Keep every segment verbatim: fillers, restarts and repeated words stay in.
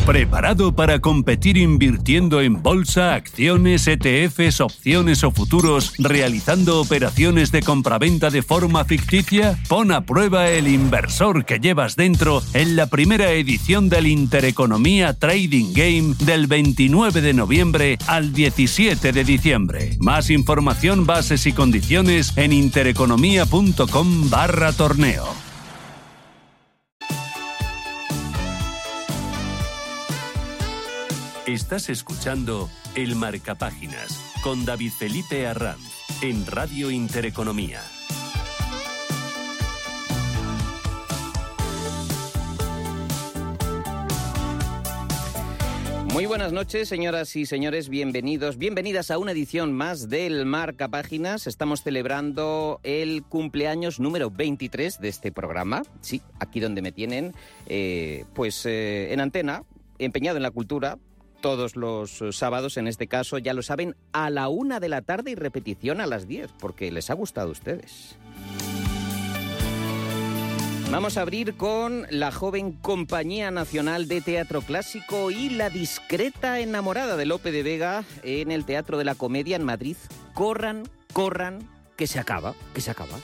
¿Preparado para competir invirtiendo en bolsa, acciones, E T Fs, opciones o futuros, realizando operaciones de compraventa de forma ficticia? Pon a prueba el inversor que llevas dentro en la primera edición del Intereconomía Trading Game del veintinueve de noviembre al diecisiete de diciembre. Más información, bases y condiciones en intereconomía.com barra torneo. Estás escuchando El Marcapáginas con David Felipe Arranz en Radio Intereconomía. Muy buenas noches, señoras y señores, bienvenidos, bienvenidas a una edición más del Marcapáginas. Estamos celebrando el cumpleaños número veintitrés de este programa. Sí, aquí donde me tienen, eh, pues eh, en antena, empeñado en la cultura, todos los sábados, en este caso, ya lo saben, a la una de la tarde y repetición a las diez, porque les ha gustado a ustedes. Vamos a abrir con la joven Compañía Nacional de Teatro Clásico y La discreta enamorada de Lope de Vega en el Teatro de la Comedia en Madrid. Corran, corran, que se acaba, que se acaba.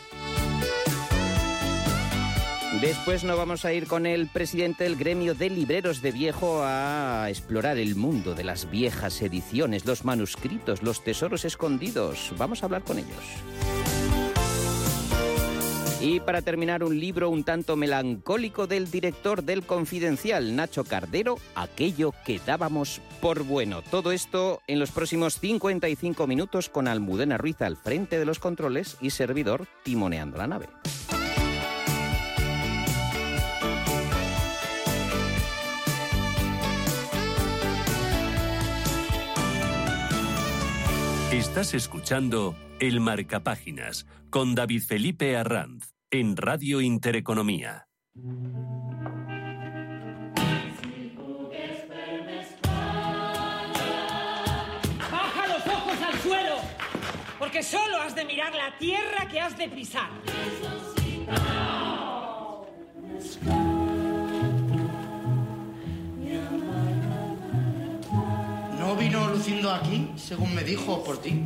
Después nos vamos a ir con el presidente del gremio de libreros de viejo a explorar el mundo de las viejas ediciones, los manuscritos, los tesoros escondidos. Vamos a hablar con ellos. Y para terminar, un libro un tanto melancólico del director del Confidencial, Nacho Cardero, Aquello que dábamos por bueno. Todo esto en los próximos cincuenta y cinco minutos con Almudena Ruiz al frente de los controles y servidor timoneando la nave. Estás escuchando El Marcapáginas con David Felipe Arranz en Radio Intereconomía. ¡Baja los ojos al suelo! Porque solo has de mirar la tierra que has de pisar. ¿No vino Lucindo aquí, según me dijo, por ti?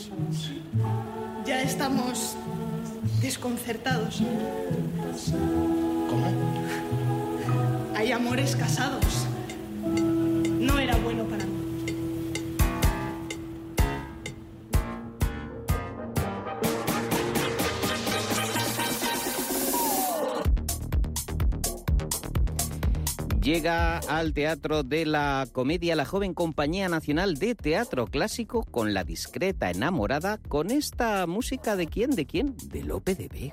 Ya estamos desconcertados. ¿Cómo? Hay amores casados. No era bueno para mí. Llega al Teatro de la Comedia la joven Compañía Nacional de Teatro Clásico con La discreta enamorada, con esta música de quién, de quién, de Lope de Vega.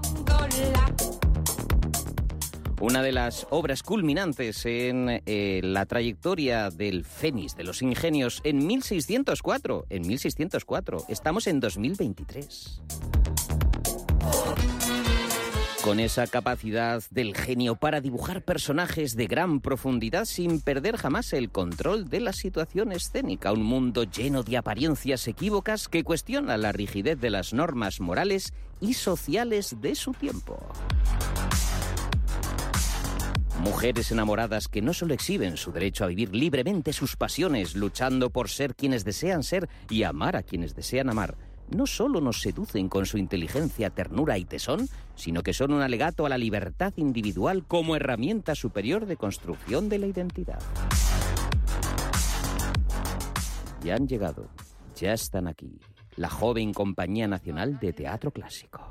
Una de las obras culminantes en eh, la trayectoria del Fénix, de los ingenios, en mil seiscientos cuatro. En mil seiscientos cuatro. Estamos en dos mil veintitrés. Con esa capacidad del genio para dibujar personajes de gran profundidad sin perder jamás el control de la situación escénica. Un mundo lleno de apariencias equívocas que cuestiona la rigidez de las normas morales y sociales de su tiempo. Mujeres enamoradas que no solo exhiben su derecho a vivir libremente sus pasiones, luchando por ser quienes desean ser y amar a quienes desean amar, no solo nos seducen con su inteligencia, ternura y tesón, sino que son un alegato a la libertad individual como herramienta superior de construcción de la identidad. Ya han llegado, ya están aquí, la joven Compañía Nacional de Teatro Clásico.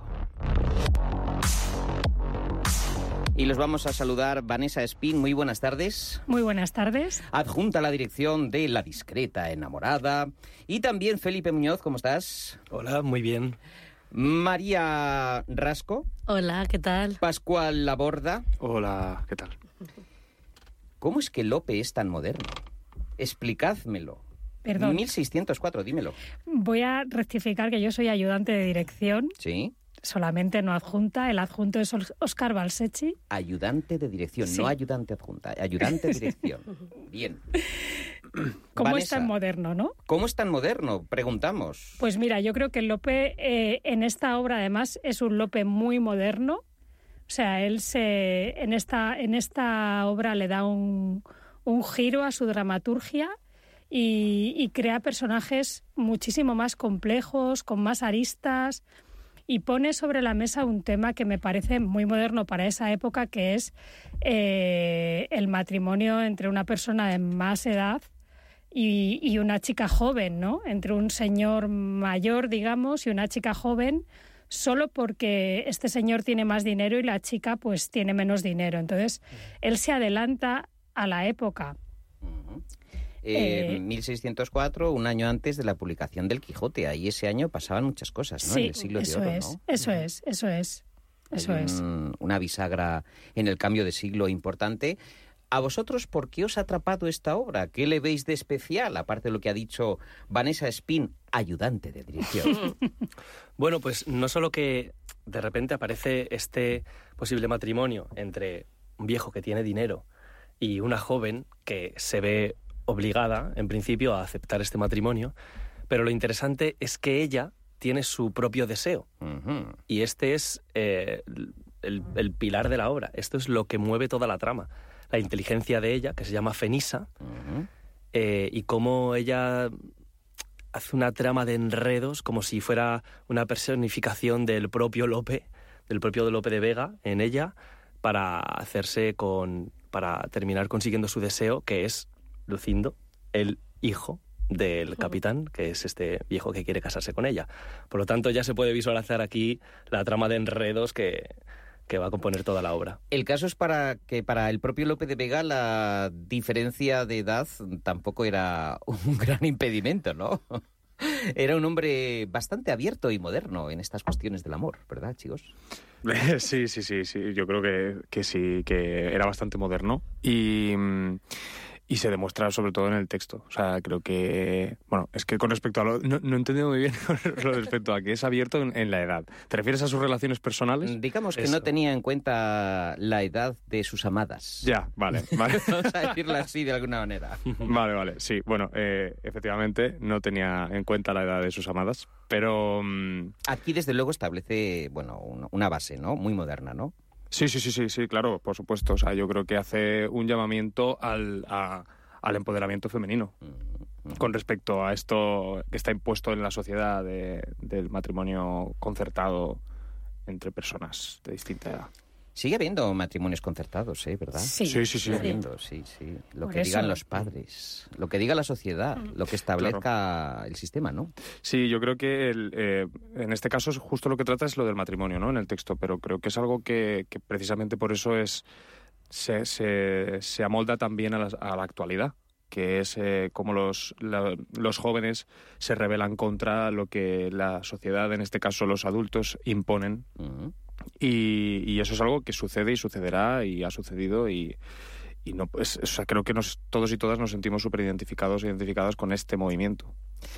Y los vamos a saludar. Vanessa Espín, muy buenas tardes. Muy buenas tardes. Adjunta a la dirección de La discreta enamorada. Y también Felipe Muñoz, ¿cómo estás? Hola, muy bien. María Rasco. Hola, ¿qué tal? Pascual Laborda. Hola, ¿qué tal? ¿Cómo es que Lope es tan moderno? Explicádmelo. Perdón. mil seiscientos cuatro, dímelo. Voy a rectificar que yo soy ayudante de dirección. Sí. Solamente no adjunta. El adjunto es Óscar Balsechi. Ayudante de dirección, sí. No ayudante adjunta. Ayudante de dirección. Bien. ¿Cómo Vanessa, es tan moderno, no? ¿Cómo es tan moderno? Preguntamos. Pues mira, yo creo que Lope eh, en esta obra además es un Lope muy moderno. O sea, él se en esta, en esta obra le da un, un giro a su dramaturgia y, y crea personajes muchísimo más complejos, con más aristas, y pone sobre la mesa un tema que me parece muy moderno para esa época, que es eh, el matrimonio entre una persona de más edad y, y una chica joven, ¿no? Entre un señor mayor, digamos, y una chica joven, solo porque este señor tiene más dinero y la chica pues tiene menos dinero. Entonces, él se adelanta a la época. Uh-huh. Eh, Eh, mil seiscientos cuatro, un año antes de la publicación del Quijote. Ahí ese año pasaban muchas cosas, ¿no? Sí, en el siglo eso de oro, es, ¿no? eso es, eso es, eso Hay es. un- una bisagra en el cambio de siglo importante. ¿A vosotros por qué os ha atrapado esta obra? ¿Qué le veis de especial? Aparte de lo que ha dicho Vanessa Espín, ayudante de dirección. Bueno, pues no solo que de repente aparece este posible matrimonio entre un viejo que tiene dinero y una joven que se ve obligada, en principio, a aceptar este matrimonio, pero lo interesante es que ella tiene su propio deseo. Ujú. Y este es eh, el, el pilar de la obra. Esto es lo que mueve toda la trama. La inteligencia de ella, que se llama Fenisa, Ujú. eh, y cómo ella hace una trama de enredos como si fuera una personificación del propio Lope, del propio Lope de Vega en ella, para hacerse con, para terminar consiguiendo su deseo, que es Lucindo, el hijo del capitán, que es este viejo que quiere casarse con ella. Por lo tanto, ya se puede visualizar aquí la trama de enredos que, que va a componer toda la obra. El caso es para que para el propio Lope de Vega la diferencia de edad tampoco era un gran impedimento, ¿no? Era un hombre bastante abierto y moderno en estas cuestiones del amor, ¿verdad, chicos? Sí, sí, sí, sí. Yo creo que, que sí, que era bastante moderno y, mm, y se demuestra sobre todo en el texto. O sea, creo que... Bueno, es que con respecto a lo... No, no he entendido muy bien con respecto a que es abierto en, en la edad. ¿Te refieres a sus relaciones personales? Digamos que Eso. no tenía en cuenta la edad de sus amadas. Ya, vale, vale. Vamos a decirlo así de alguna manera. Vale, vale, sí. Bueno, eh, efectivamente no tenía en cuenta la edad de sus amadas, pero... mm, Aquí, desde luego, establece, bueno, una una base, ¿no? Muy moderna, ¿no? Sí, sí, sí, sí, sí, claro, por supuesto. O sea, yo creo que hace un llamamiento al, a- al empoderamiento femenino con respecto a esto que está impuesto en la sociedad de- del matrimonio concertado entre personas de distinta edad. Sigue habiendo matrimonios concertados, ¿eh? ¿Verdad? Sí, Sí, sí, sí. Sigue habiendo, sí, sí. Lo Por que eso. digan los padres, lo que diga la sociedad, lo que establezca el sistema, ¿no? Sí, yo creo que el, eh, en este caso es justo lo que trata es lo del matrimonio, ¿no? En el texto, pero creo que es algo que, que precisamente por eso es se, se, se amolda también a la, a la actualidad, que es eh, cómo los, la- los jóvenes se rebelan contra lo que la sociedad, en este caso los adultos, imponen. Ujú. Y, y eso es algo que sucede y sucederá y ha sucedido y, y no pues, o sea, creo que nos, todos y todas nos sentimos súper identificados e identificadas con este movimiento.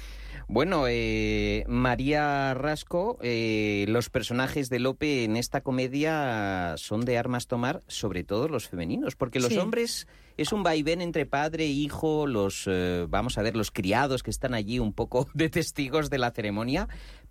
Bueno, eh, María Rasco, eh, los personajes de Lope en esta comedia son de armas tomar, sobre todo los femeninos, porque los Sí. hombres es un vaivén entre padre e hijo, los, eh, vamos a ver, los criados que están allí un poco de testigos de la ceremonia,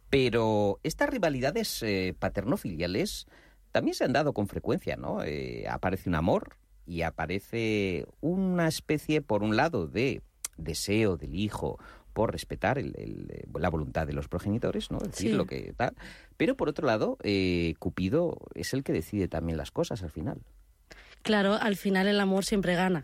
pero estas rivalidades eh, paterno-filiales también se han dado con frecuencia, ¿no? Eh, aparece un amor y aparece una especie, por un lado, de deseo del hijo por respetar el- el- la voluntad de los progenitores, ¿no? Es decir, Sí. lo que tal. Pero por otro lado, eh, Cupido es el que decide también las cosas al final. Claro, al final el amor siempre gana.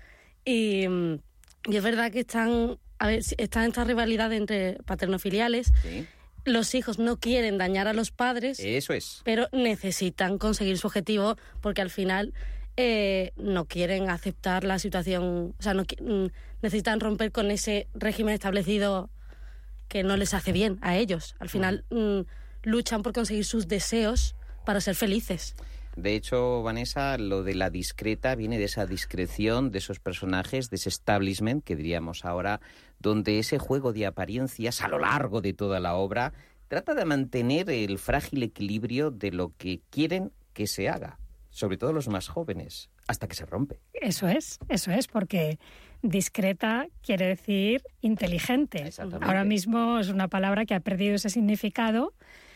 Y, mm, y es verdad que están, a ver, si- están estas rivalidades entre paterno-filiales. ¿Sí? Los hijos no quieren dañar a los padres, Eso es. pero necesitan conseguir su objetivo porque al final eh, no quieren aceptar la situación, o sea, no qui- mm, necesitan romper con ese régimen establecido que no les hace bien a ellos. Al final mm, luchan por conseguir sus deseos para ser felices. De hecho, Vanessa, lo de la discreta viene de esa discreción de esos personajes, de ese establishment, que diríamos ahora, donde ese juego de apariencias a lo largo de toda la obra trata de mantener el frágil equilibrio de lo que quieren que se haga, sobre todo los más jóvenes, hasta que se rompe. Eso es, eso es, porque discreta quiere decir inteligente. Exactamente. Ahora mismo es una palabra que ha perdido ese significado,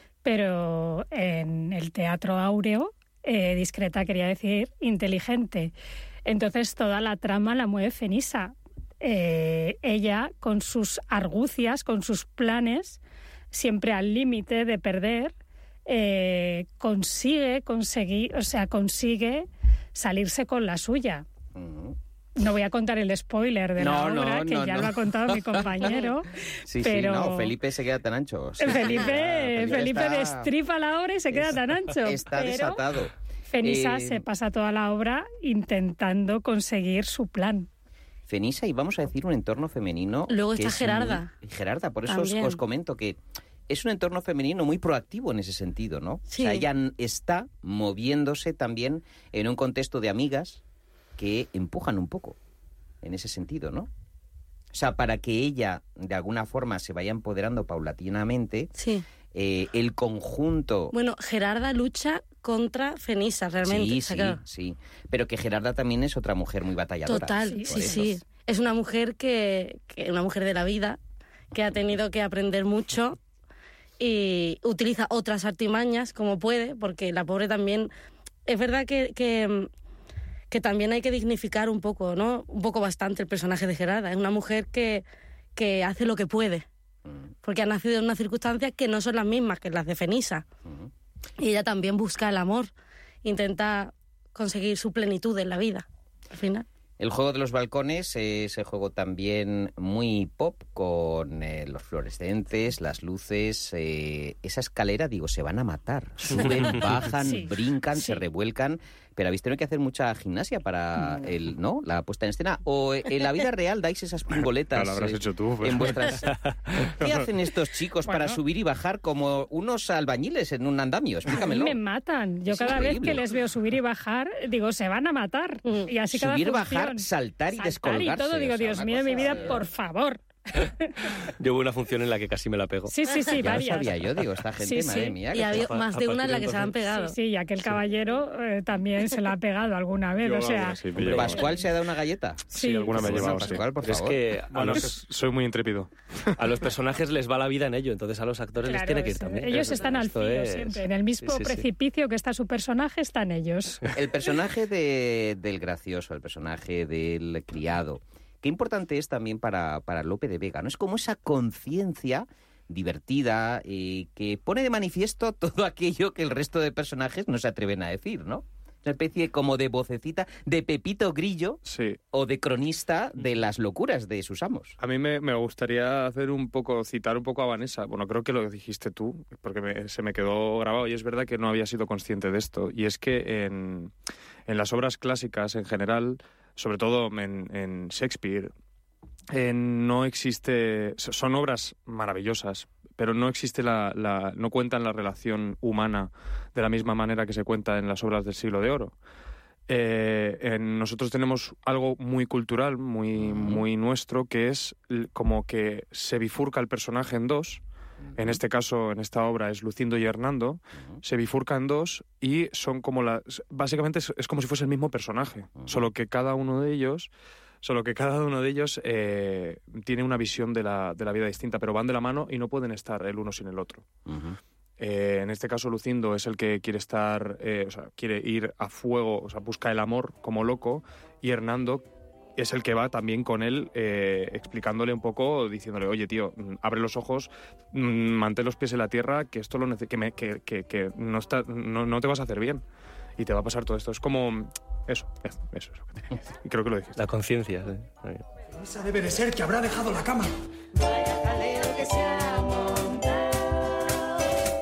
pero en el teatro áureo, eh, discreta quería decir inteligente. Entonces toda la trama la mueve Fenisa. Eh, ella, con sus argucias, con sus planes, siempre al límite de perder, eh, consigue conseguir, o sea, consigue salirse con la suya. Uh-huh. No voy a contar el spoiler de no, la obra, no, que no, ya no. lo ha contado mi compañero. Sí, pero... sí, no, Felipe se queda tan ancho. Sí, Felipe, Felipe, Felipe está... destripa la obra y se queda está, tan ancho. Está pero desatado. Fenisa eh... se pasa toda la obra intentando conseguir su plan. Fenisa, y vamos a decir un entorno femenino... Luego que está es Gerarda. Muy... Gerarda, por eso os, os comento que es un entorno femenino muy proactivo en ese sentido, ¿no? Sí. O sea, ella está moviéndose también en un contexto de amigas que empujan un poco en ese sentido, ¿no? O sea, para que ella, de alguna forma, se vaya empoderando paulatinamente, sí. eh, el conjunto... Bueno, Gerarda lucha contra Fenisa, realmente. Sí, o sea, sí, claro. sí. Pero que Gerarda también es otra mujer muy batalladora. Total, sí, sí, sí. Es una mujer que, que... una mujer de la vida, que ha tenido que aprender mucho y utiliza otras artimañas como puede, porque la pobre también... Es verdad que... que que también hay que dignificar un poco, ¿no? Un poco bastante el personaje de Gerarda. Es una mujer que, que hace lo que puede, porque ha nacido en unas circunstancias que no son las mismas que las de Fenisa. Uh-huh. Y ella también busca el amor, intenta conseguir su plenitud en la vida, al final. El juego de los balcones es el juego también muy pop, con eh, los fluorescentes, las luces, eh, esa escalera, digo, se van a matar. Suben, bajan, sí, brincan, sí. se revuelcan, pero habéis tenido que hacer mucha gimnasia para el, ¿no? la puesta en escena. O en la vida real dais esas pingoletas. Lo habrás eh, hecho tú. Pues. En vuestras... ¿Qué hacen estos chicos bueno. para subir y bajar como unos albañiles en un andamio? Explícamelo. Me matan. Yo es cada increíble. vez que les veo subir y bajar, digo, se van a matar. Y así cada subir, función. bajar, saltar y saltar descolgarse. Y todo, digo, o sea, Dios mío, mi vida, por favor. Yo hubo una función en la que casi me la pego. Sí, sí, sí, ya varias. Lo sabía yo, digo, esta gente, sí, madre sí. mía. Y había más de una en la que se han pegado. Sí, sí, y aquel caballero eh, también se la ha pegado alguna vez, yo, o sea... Sí, ¿Pascual se ha dado una galleta? Sí, sí alguna me ha llevado, Pascual, sí. por favor. Es que a bueno, los, soy muy intrépido. A los personajes les va la vida en ello, entonces a los actores claro, les tiene que ir eso, también. Ellos eso, están al filo es... siempre, en el mismo sí, sí, precipicio sí. que está su personaje, están ellos. El personaje de, del gracioso, el personaje del criado... Qué importante es también para, para Lope de Vega, ¿no? Es como esa conciencia divertida eh, que pone de manifiesto todo aquello que el resto de personajes no se atreven a decir, ¿no? Una especie como de vocecita de Pepito Grillo sí. o de cronista de las locuras de sus amos. A mí me, me gustaría hacer un poco, citar un poco a Vanessa. Bueno, creo que lo dijiste tú, porque me, se me quedó grabado y es verdad que no había sido consciente de esto. Y es que en, en las obras clásicas en general... sobre todo en, en Shakespeare, eh, no existe... Son obras maravillosas, pero no existe la, la... no cuentan la relación humana de la misma manera que se cuenta en las obras del Siglo de Oro. Eh, en, nosotros tenemos algo muy cultural, muy, muy nuestro, que es como que se bifurca el personaje en dos. En este caso, en esta obra, es Lucindo y Hernando, uh-huh. se bifurca en dos y son como las... Básicamente es, es como si fuese el mismo personaje, uh-huh. solo que cada uno de ellos, solo que cada uno de ellos eh, tiene una visión de la, de la vida distinta, pero van de la mano y no pueden estar el uno sin el otro. Uh-huh. Eh, en este caso, Lucindo es el que quiere estar, eh, o sea, quiere ir a fuego, o sea, busca el amor como loco, y Hernando es el que va también con él eh, explicándole un poco, diciéndole, oye, tío, abre los ojos, mantén los pies en la tierra, que esto lo nece- que, me, que, que, que no, está, no, no te vas a hacer bien y te va a pasar todo esto. Es como eso, eso, eso es lo que tenía que decir. Y creo que lo dijiste. La conciencia, sí. Esa debe de ser que habrá dejado la cama. Vaya jaleo que se ha montado,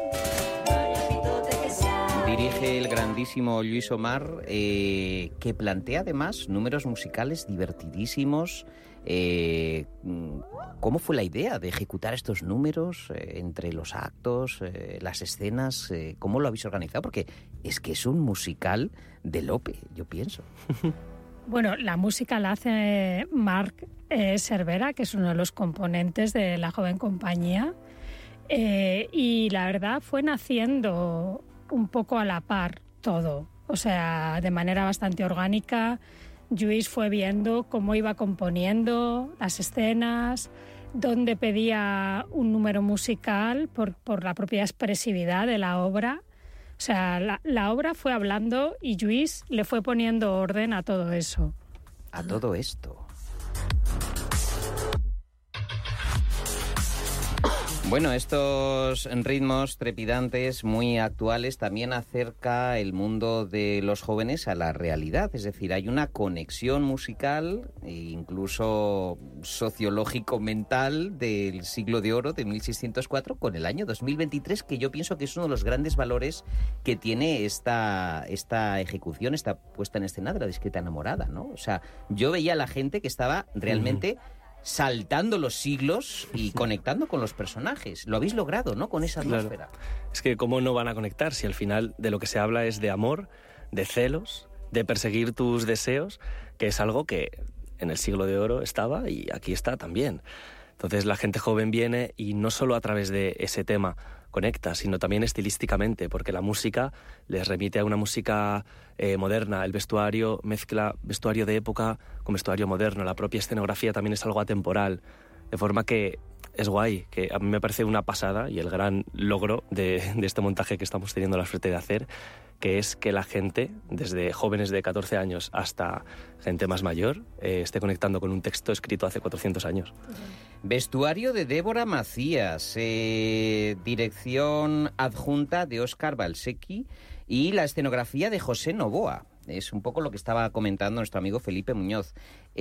vaya pitote que se ha... Dirige el grandísimo Lluís Omar, eh, que plantea además números musicales divertidísimos. Eh, ¿Cómo fue la idea de ejecutar estos números eh, entre los actos, eh, las escenas? Eh, ¿Cómo lo habéis organizado? Porque es que es un musical de Lope, yo pienso. Bueno, la música la hace Marc eh, Cervera, que es uno de los componentes de La Joven Compañía, eh, y la verdad fue naciendo un poco a la par todo, o sea, de manera bastante orgánica. Lluís fue viendo cómo iba componiendo las escenas, dónde pedía un número musical por, por la propia expresividad de la obra, O sea, la, la obra fue hablando y Lluís le fue poniendo orden a todo eso. A todo esto. Bueno, estos ritmos trepidantes muy actuales también acerca el mundo de los jóvenes a la realidad. Es decir, hay una conexión musical e incluso sociológico-mental del siglo de oro de mil seiscientos cuatro con el año dos mil veintitrés, que yo pienso que es uno de los grandes valores que tiene esta, esta ejecución, esta puesta en escena de La discreta enamorada, ¿no? O sea, yo veía a la gente que estaba realmente... Uh-huh. saltando los siglos y conectando con los personajes. Lo habéis logrado, ¿no? Con esa atmósfera. Claro. Es que cómo no van a conectar si al final de lo que se habla es de amor, de celos, de perseguir tus deseos, que es algo que en el siglo de oro estaba y aquí está también. Entonces la gente joven viene y no solo a través de ese tema conecta, sino también estilísticamente, porque la música les remite a una música eh, moderna. El vestuario mezcla vestuario de época con vestuario moderno. La propia escenografía también es algo atemporal, de forma que es guay, que a mí me parece una pasada y el gran logro de, de este montaje que estamos teniendo la suerte de hacer, que es que la gente, desde jóvenes de catorce años hasta gente más mayor, eh, esté conectando con un texto escrito hace cuatrocientos años. Vestuario de Débora Macías, eh, dirección adjunta de Óscar Balsecchi y la escenografía de José Novoa. Es un poco lo que estaba comentando nuestro amigo Felipe Muñoz.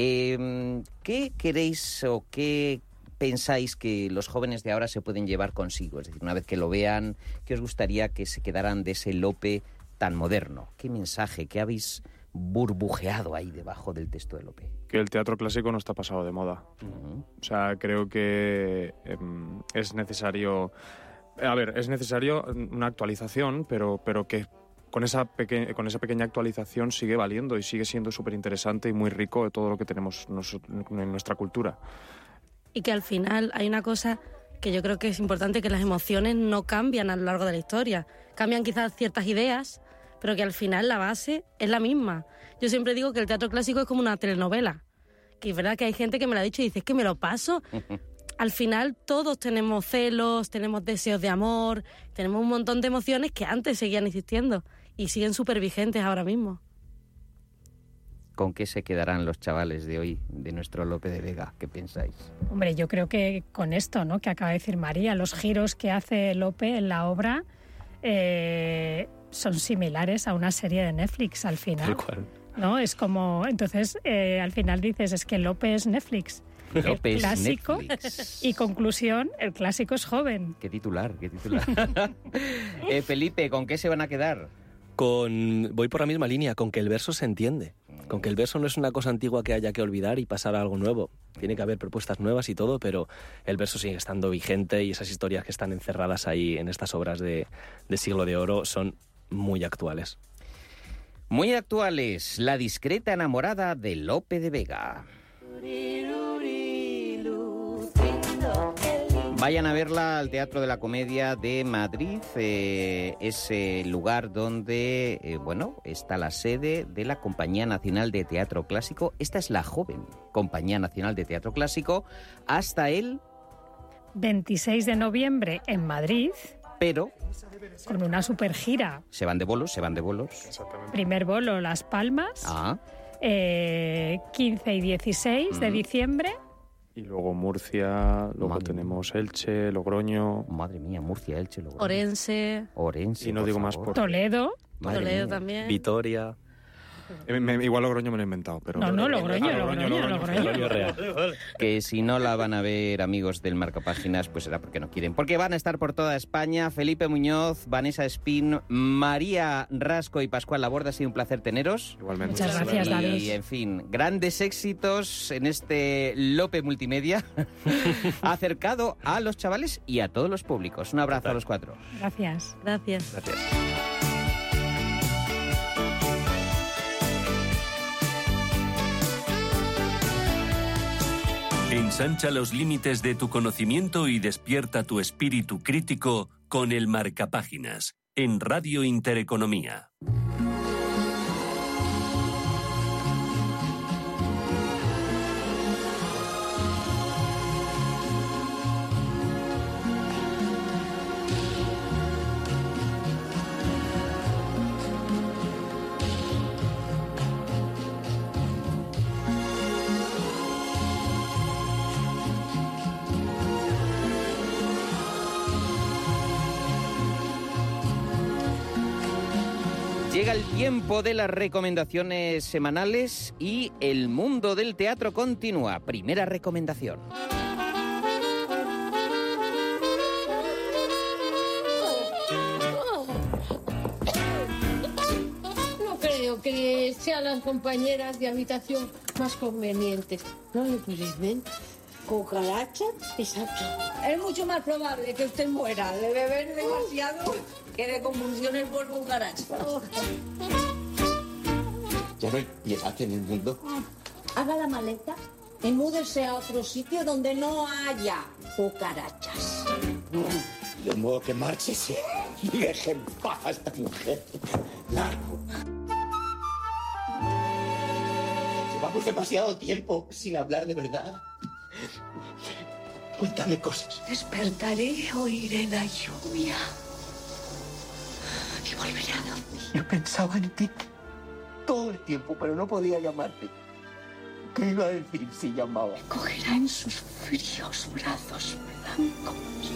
Eh, ¿Qué queréis o qué pensáis que los jóvenes de ahora se pueden llevar consigo? Es decir, una vez que lo vean, ¿qué os gustaría que se quedaran de ese Lope tan moderno? ¿Qué mensaje, qué habéis burbujeado ahí debajo del texto de Lope? Que el teatro clásico no está pasado de moda. Uh-huh. O sea, creo que eh, es necesario... A ver, es necesario una actualización, pero, pero que con esa, peque- con esa pequeña actualización sigue valiendo y sigue siendo súper interesante y muy rico de todo lo que tenemos nos- en nuestra cultura. Y que al final hay una cosa que yo creo que es importante, que las emociones no cambian a lo largo de la historia. Cambian quizás ciertas ideas, pero que al final la base es la misma. Yo siempre digo que el teatro clásico es como una telenovela. Que es verdad que hay gente que me lo ha dicho y dice, es que me lo paso. Al final todos tenemos celos, tenemos deseos de amor, tenemos un montón de emociones que antes seguían existiendo y siguen súper vigentes ahora mismo. ¿Con qué se quedarán los chavales de hoy, de nuestro Lope de Vega? ¿Qué pensáis? Hombre, yo creo que con esto, ¿no?, que acaba de decir María, los giros que hace Lope en la obra eh, son similares a una serie de Netflix al final. Tal cual. ¿No? Es como, entonces, eh, al final dices, es que Lope es Netflix. Lope el es clásico. Netflix. Y conclusión, el clásico es joven. Qué titular, qué titular. eh, Felipe, ¿con qué se van a quedar? Con, voy por la misma línea, con que el verso se entiende, con que el verso no es una cosa antigua que haya que olvidar y pasar a algo nuevo. Tiene que haber propuestas nuevas y todo, pero el verso sigue estando vigente y esas historias que están encerradas ahí en estas obras de, de siglo de oro son muy actuales. Muy actuales, La discreta enamorada de Lope de Vega. Vayan a verla al Teatro de la Comedia de Madrid, eh, ese lugar donde, eh, bueno, está la sede de la Compañía Nacional de Teatro Clásico. Esta es la joven Compañía Nacional de Teatro Clásico hasta el veintiséis de noviembre en Madrid, pero con una super gira. se van de bolos, se van de bolos. Primer bolo Las Palmas, Ah, eh, quince y dieciséis de Mm. diciembre. Y luego Murcia, luego Madre tenemos Elche, Logroño... madre mía, Murcia, Elche, Logroño. Orense, Orense, Y no por digo más favor. por- Toledo. Madre Toledo mía. también. Vitoria. Eh, me- igual Logroño me lo he inventado, pero... No, no, Logroño, Ah, Logroño, Logroño. Logroño real. Que si no la van a ver, amigos del Marcapáginas, pues será porque no quieren. Porque van a estar por toda España Felipe Muñoz, Vanessa Espín, María Rasco y Pascual Laborda. Ha sido un placer teneros. Igualmente. Muchas gracias, Y, David. en fin, grandes éxitos en este Lope Multimedia acercado a los chavales y a todos los públicos. Un abrazo a los cuatro. Gracias. Gracias. Gracias. Ensancha los límites de tu conocimiento y despierta tu espíritu crítico con el Marcapáginas en Radio Intereconomía. Llega el tiempo de las recomendaciones semanales y el mundo del teatro continúa. Primera recomendación. No creo que sean las compañeras de habitación más convenientes. ¿No le parecen? ¿Cucarachas? Exacto. Es mucho más probable que usted muera de beber demasiado que de convulsiones por cucarachas. Ya no hay piedad en el mundo. Haga la maleta y múdese a otro sitio donde no haya cucarachas. De modo que márchese y deje en paz a esta mujer. Largo. Llevamos demasiado tiempo sin hablar de verdad. Cuéntame cosas. Despertaré, oiré la lluvia y volveré a dormir. Yo pensaba en ti todo el tiempo, pero no podía llamarte. ¿Qué iba a decir si llamaba? Me cogerá en sus fríos brazos blancos.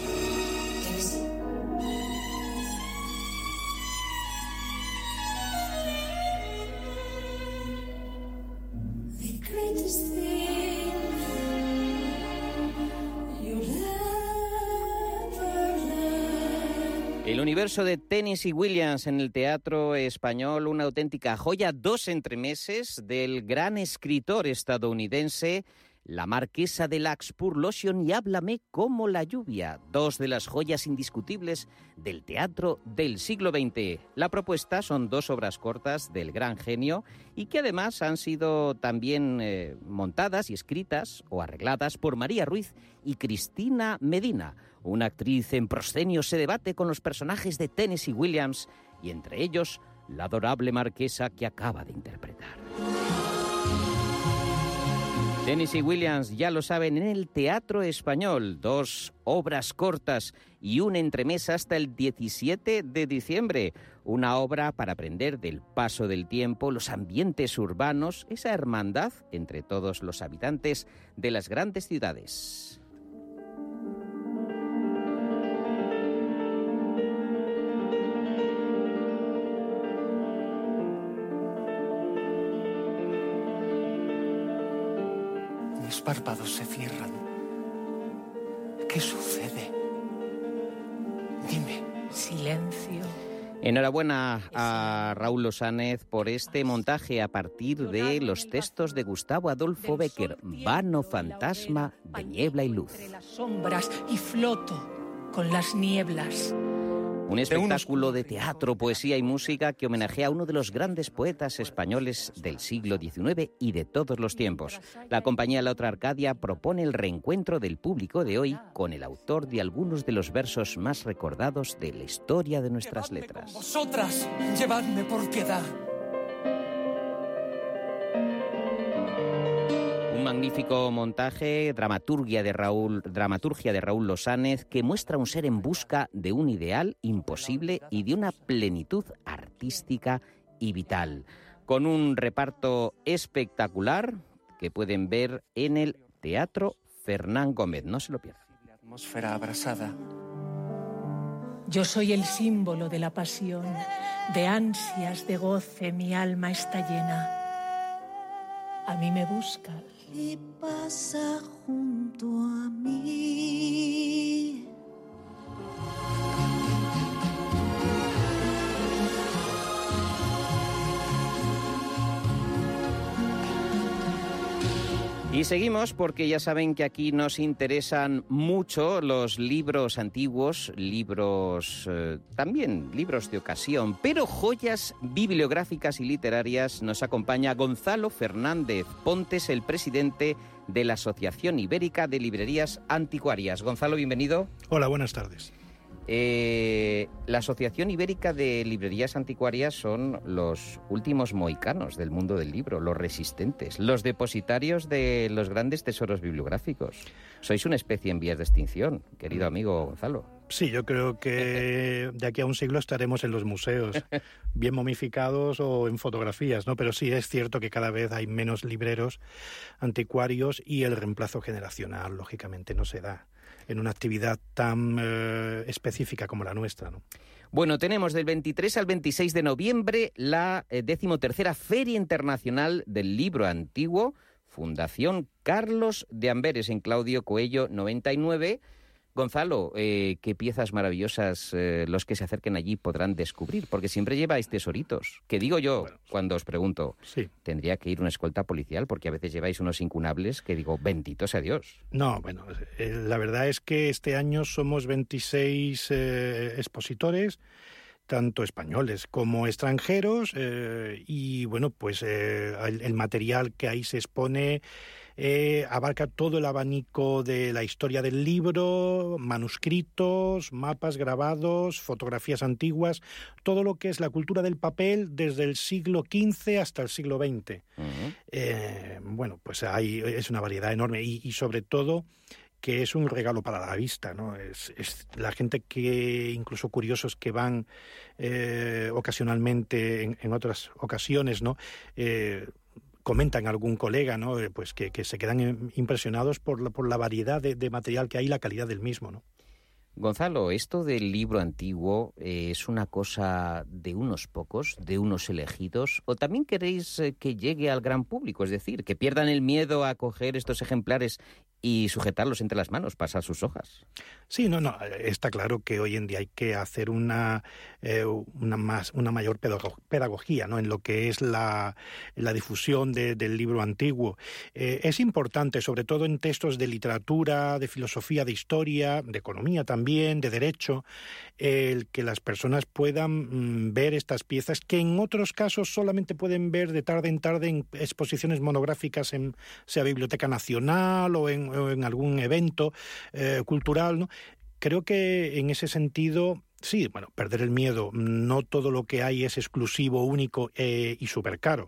El universo de Tennessee Williams en el teatro español, una auténtica joya, dos entremeses del gran escritor estadounidense, La Marquesa de Larkspur-Lotion y Háblame como la lluvia, dos de las joyas indiscutibles del teatro del siglo veinte. La propuesta son dos obras cortas del gran genio y que además han sido también eh, montadas y escritas o arregladas por María Ruiz y Cristina Medina. Una actriz en proscenio se debate con los personajes de Tennessee Williams y entre ellos la adorable marquesa que acaba de interpretar. Tennessee Williams, ya lo saben, en el Teatro Español, dos obras cortas y un entremés hasta el diecisiete de diciembre. Una obra para aprender del paso del tiempo, los ambientes urbanos, esa hermandad entre todos los habitantes de las grandes ciudades. Mis párpados se cierran. ¿Qué sucede? Dime. Silencio. Enhorabuena a Raúl Losánez por este montaje a partir de los textos de Gustavo Adolfo Bécquer, Vano fantasma de niebla y luz. Entre las sombras y floto con las nieblas. Un espectáculo de teatro, poesía y música que homenajea a uno de los grandes poetas españoles del siglo diecinueve y de todos los tiempos. La compañía La Otra Arcadia propone el reencuentro del público de hoy con el autor de algunos de los versos más recordados de la historia de nuestras letras. Vosotras, llevadme por piedad. Un magnífico montaje, dramaturgia de Raúl, dramaturgia de Raúl Losánez, que muestra un ser en busca de un ideal imposible y de una plenitud artística y vital, con un reparto espectacular que pueden ver en el Teatro Fernán Gómez. No se lo pierdan. La atmósfera abrasada. Yo soy el símbolo de la pasión, de ansias, de goce, mi alma está llena. A mí me busca. Y pasa junto a mí. Y seguimos porque ya saben que aquí nos interesan mucho los libros antiguos, libros eh, también libros de ocasión, pero joyas bibliográficas y literarias. Nos acompaña Gonzalo Fernández Pontes, el presidente de la Asociación Ibérica de Librerías Anticuarias. Gonzalo, bienvenido. Hola, buenas tardes. Eh, la Asociación Ibérica de Librerías Anticuarias son los últimos mohicanos del mundo del libro, los resistentes, los depositarios de los grandes tesoros bibliográficos. Sois una especie en vías de extinción, querido amigo Gonzalo. Sí, yo creo que de aquí a un siglo estaremos en los museos, bien momificados o en fotografías, ¿no? Pero sí es cierto que cada vez hay menos libreros anticuarios y el reemplazo generacional, lógicamente, no se da en una actividad tan eh, específica como la nuestra, ¿no? Bueno, tenemos del veintitrés al veintiséis de noviembre la eh, decimotercera Feria Internacional del Libro Antiguo, Fundación Carlos de Amberes, en Claudio Coello noventa y nueve. Gonzalo, eh, qué piezas maravillosas eh, los que se acerquen allí podrán descubrir, porque siempre lleváis tesoritos. Que digo yo, bueno, cuando os pregunto, sí. ¿tendría que ir una escolta policial? Porque a veces lleváis unos incunables que digo, bendito sea Dios. No, bueno, eh, la verdad es que este año somos veintiséis eh, expositores, tanto españoles como extranjeros, eh, y bueno, pues eh, el, el material que ahí se expone Eh, abarca todo el abanico de la historia del libro, manuscritos, mapas grabados, fotografías antiguas, todo lo que es la cultura del papel desde el siglo quince hasta el siglo veinte. Uh-huh. Eh, bueno, pues hay, es una variedad enorme y, y sobre todo que es un regalo para la vista, ¿no? Es, es la gente que, incluso curiosos que van eh, ocasionalmente en, en otras ocasiones, ¿no? Eh, comentan algún colega, ¿no? Pues que, que se quedan impresionados por la, por la variedad de, de material que hay y la calidad del mismo, ¿no? Gonzalo, esto del libro antiguo eh, es una cosa de unos pocos, de unos elegidos, o también queréis eh, que llegue al gran público, es decir, que pierdan el miedo a coger estos ejemplares y sujetarlos entre las manos, pasar sus hojas. Sí, no, no, está claro que hoy en día hay que hacer una eh, una más una mayor pedagogía, ¿no? En lo que es la, la difusión de, del libro antiguo. Eh, es importante, sobre todo en textos de literatura, de filosofía, de historia, de economía también, de derecho, el que las personas puedan mm, ver estas piezas que en otros casos solamente pueden ver de tarde en tarde en exposiciones monográficas en sea Biblioteca Nacional o en en algún evento eh, cultural, ¿no? Creo que en ese sentido, sí, bueno, perder el miedo. No todo lo que hay es exclusivo, único eh, y súper caro.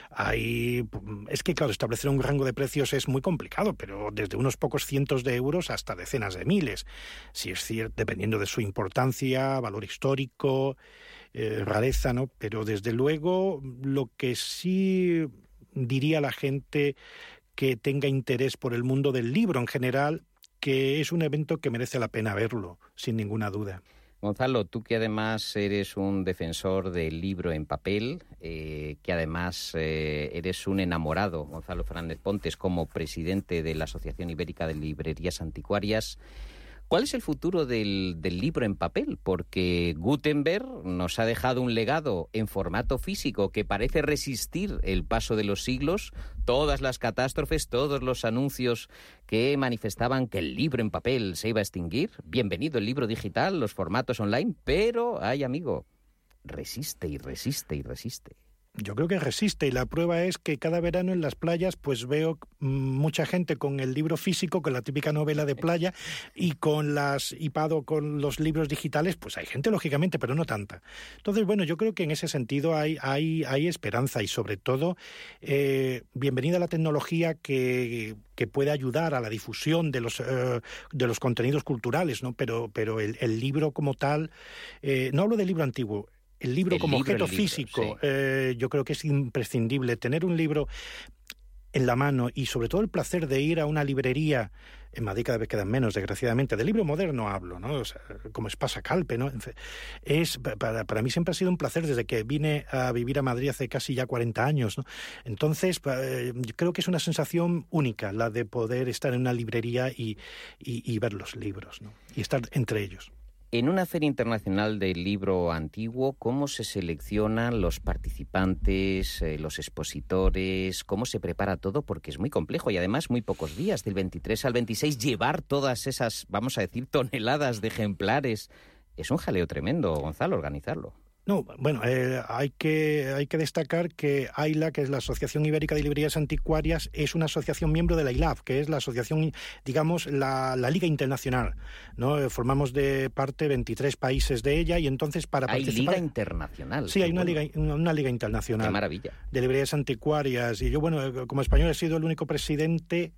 Hay, es que, claro, establecer un rango de precios es muy complicado, pero desde unos pocos cientos de euros hasta decenas de miles. Si es cierto, dependiendo de su importancia, valor histórico, eh, rareza, ¿no? Pero desde luego, lo que sí diría a la gente que tenga interés por el mundo del libro en general, que es un evento que merece la pena verlo, sin ninguna duda. Gonzalo, tú que además eres un defensor del libro en papel, eh, que además eh, eres un enamorado, Gonzalo Fernández Pontes, como presidente de la Asociación Ibérica de Librerías Anticuarias, ¿cuál es el futuro del, del libro en papel? Porque Gutenberg nos ha dejado un legado en formato físico que parece resistir el paso de los siglos, todas las catástrofes, todos los anuncios que manifestaban que el libro en papel se iba a extinguir. Bienvenido el libro digital, los formatos online, pero, ay amigo, resiste y resiste y resiste. Yo creo que resiste y la prueba es que cada verano en las playas pues veo mucha gente con el libro físico, con la típica novela de playa y con las iPad, con los libros digitales, pues hay gente lógicamente, pero no tanta. Entonces, bueno, yo creo que en ese sentido hay hay hay esperanza y sobre todo eh, bienvenida la tecnología que que puede ayudar a la difusión de los eh, de los contenidos culturales, ¿no? Pero pero el, el libro como tal, eh, no hablo del libro antiguo. El libro el como libro, objeto libro, físico, sí. eh, yo creo que es imprescindible tener un libro en la mano y sobre todo el placer de ir a una librería. En Madrid cada vez quedan menos, desgraciadamente. De libro moderno hablo, ¿no? O sea, como Espasa Calpe, ¿no? Es, para, para mí siempre ha sido un placer desde que vine a vivir a Madrid hace casi ya cuarenta años, ¿no? Entonces, eh, yo creo que es una sensación única la de poder estar en una librería y, y, y ver los libros, ¿no? Y estar entre ellos. En una feria internacional del libro antiguo, ¿cómo se seleccionan los participantes, eh, los expositores? ¿Cómo se prepara todo? Porque es muy complejo y además muy pocos días, del veintitrés al veintiséis, llevar todas esas, vamos a decir, toneladas de ejemplares. Es un jaleo tremendo, Gonzalo, organizarlo. No, bueno, eh, hay que hay que destacar que AILA, que es la Asociación Ibérica de Librerías Anticuarias, es una asociación miembro de la I L A F, que es la asociación, digamos, la, la Liga Internacional, ¿no? Eh, formamos de parte veintitrés países de ella y entonces para hay participar... Liga Internacional. Sí, hay una, bueno. liga, una, una Liga Internacional. Qué maravilla. De Librerías Anticuarias. Y yo, bueno, como español he sido el único presidente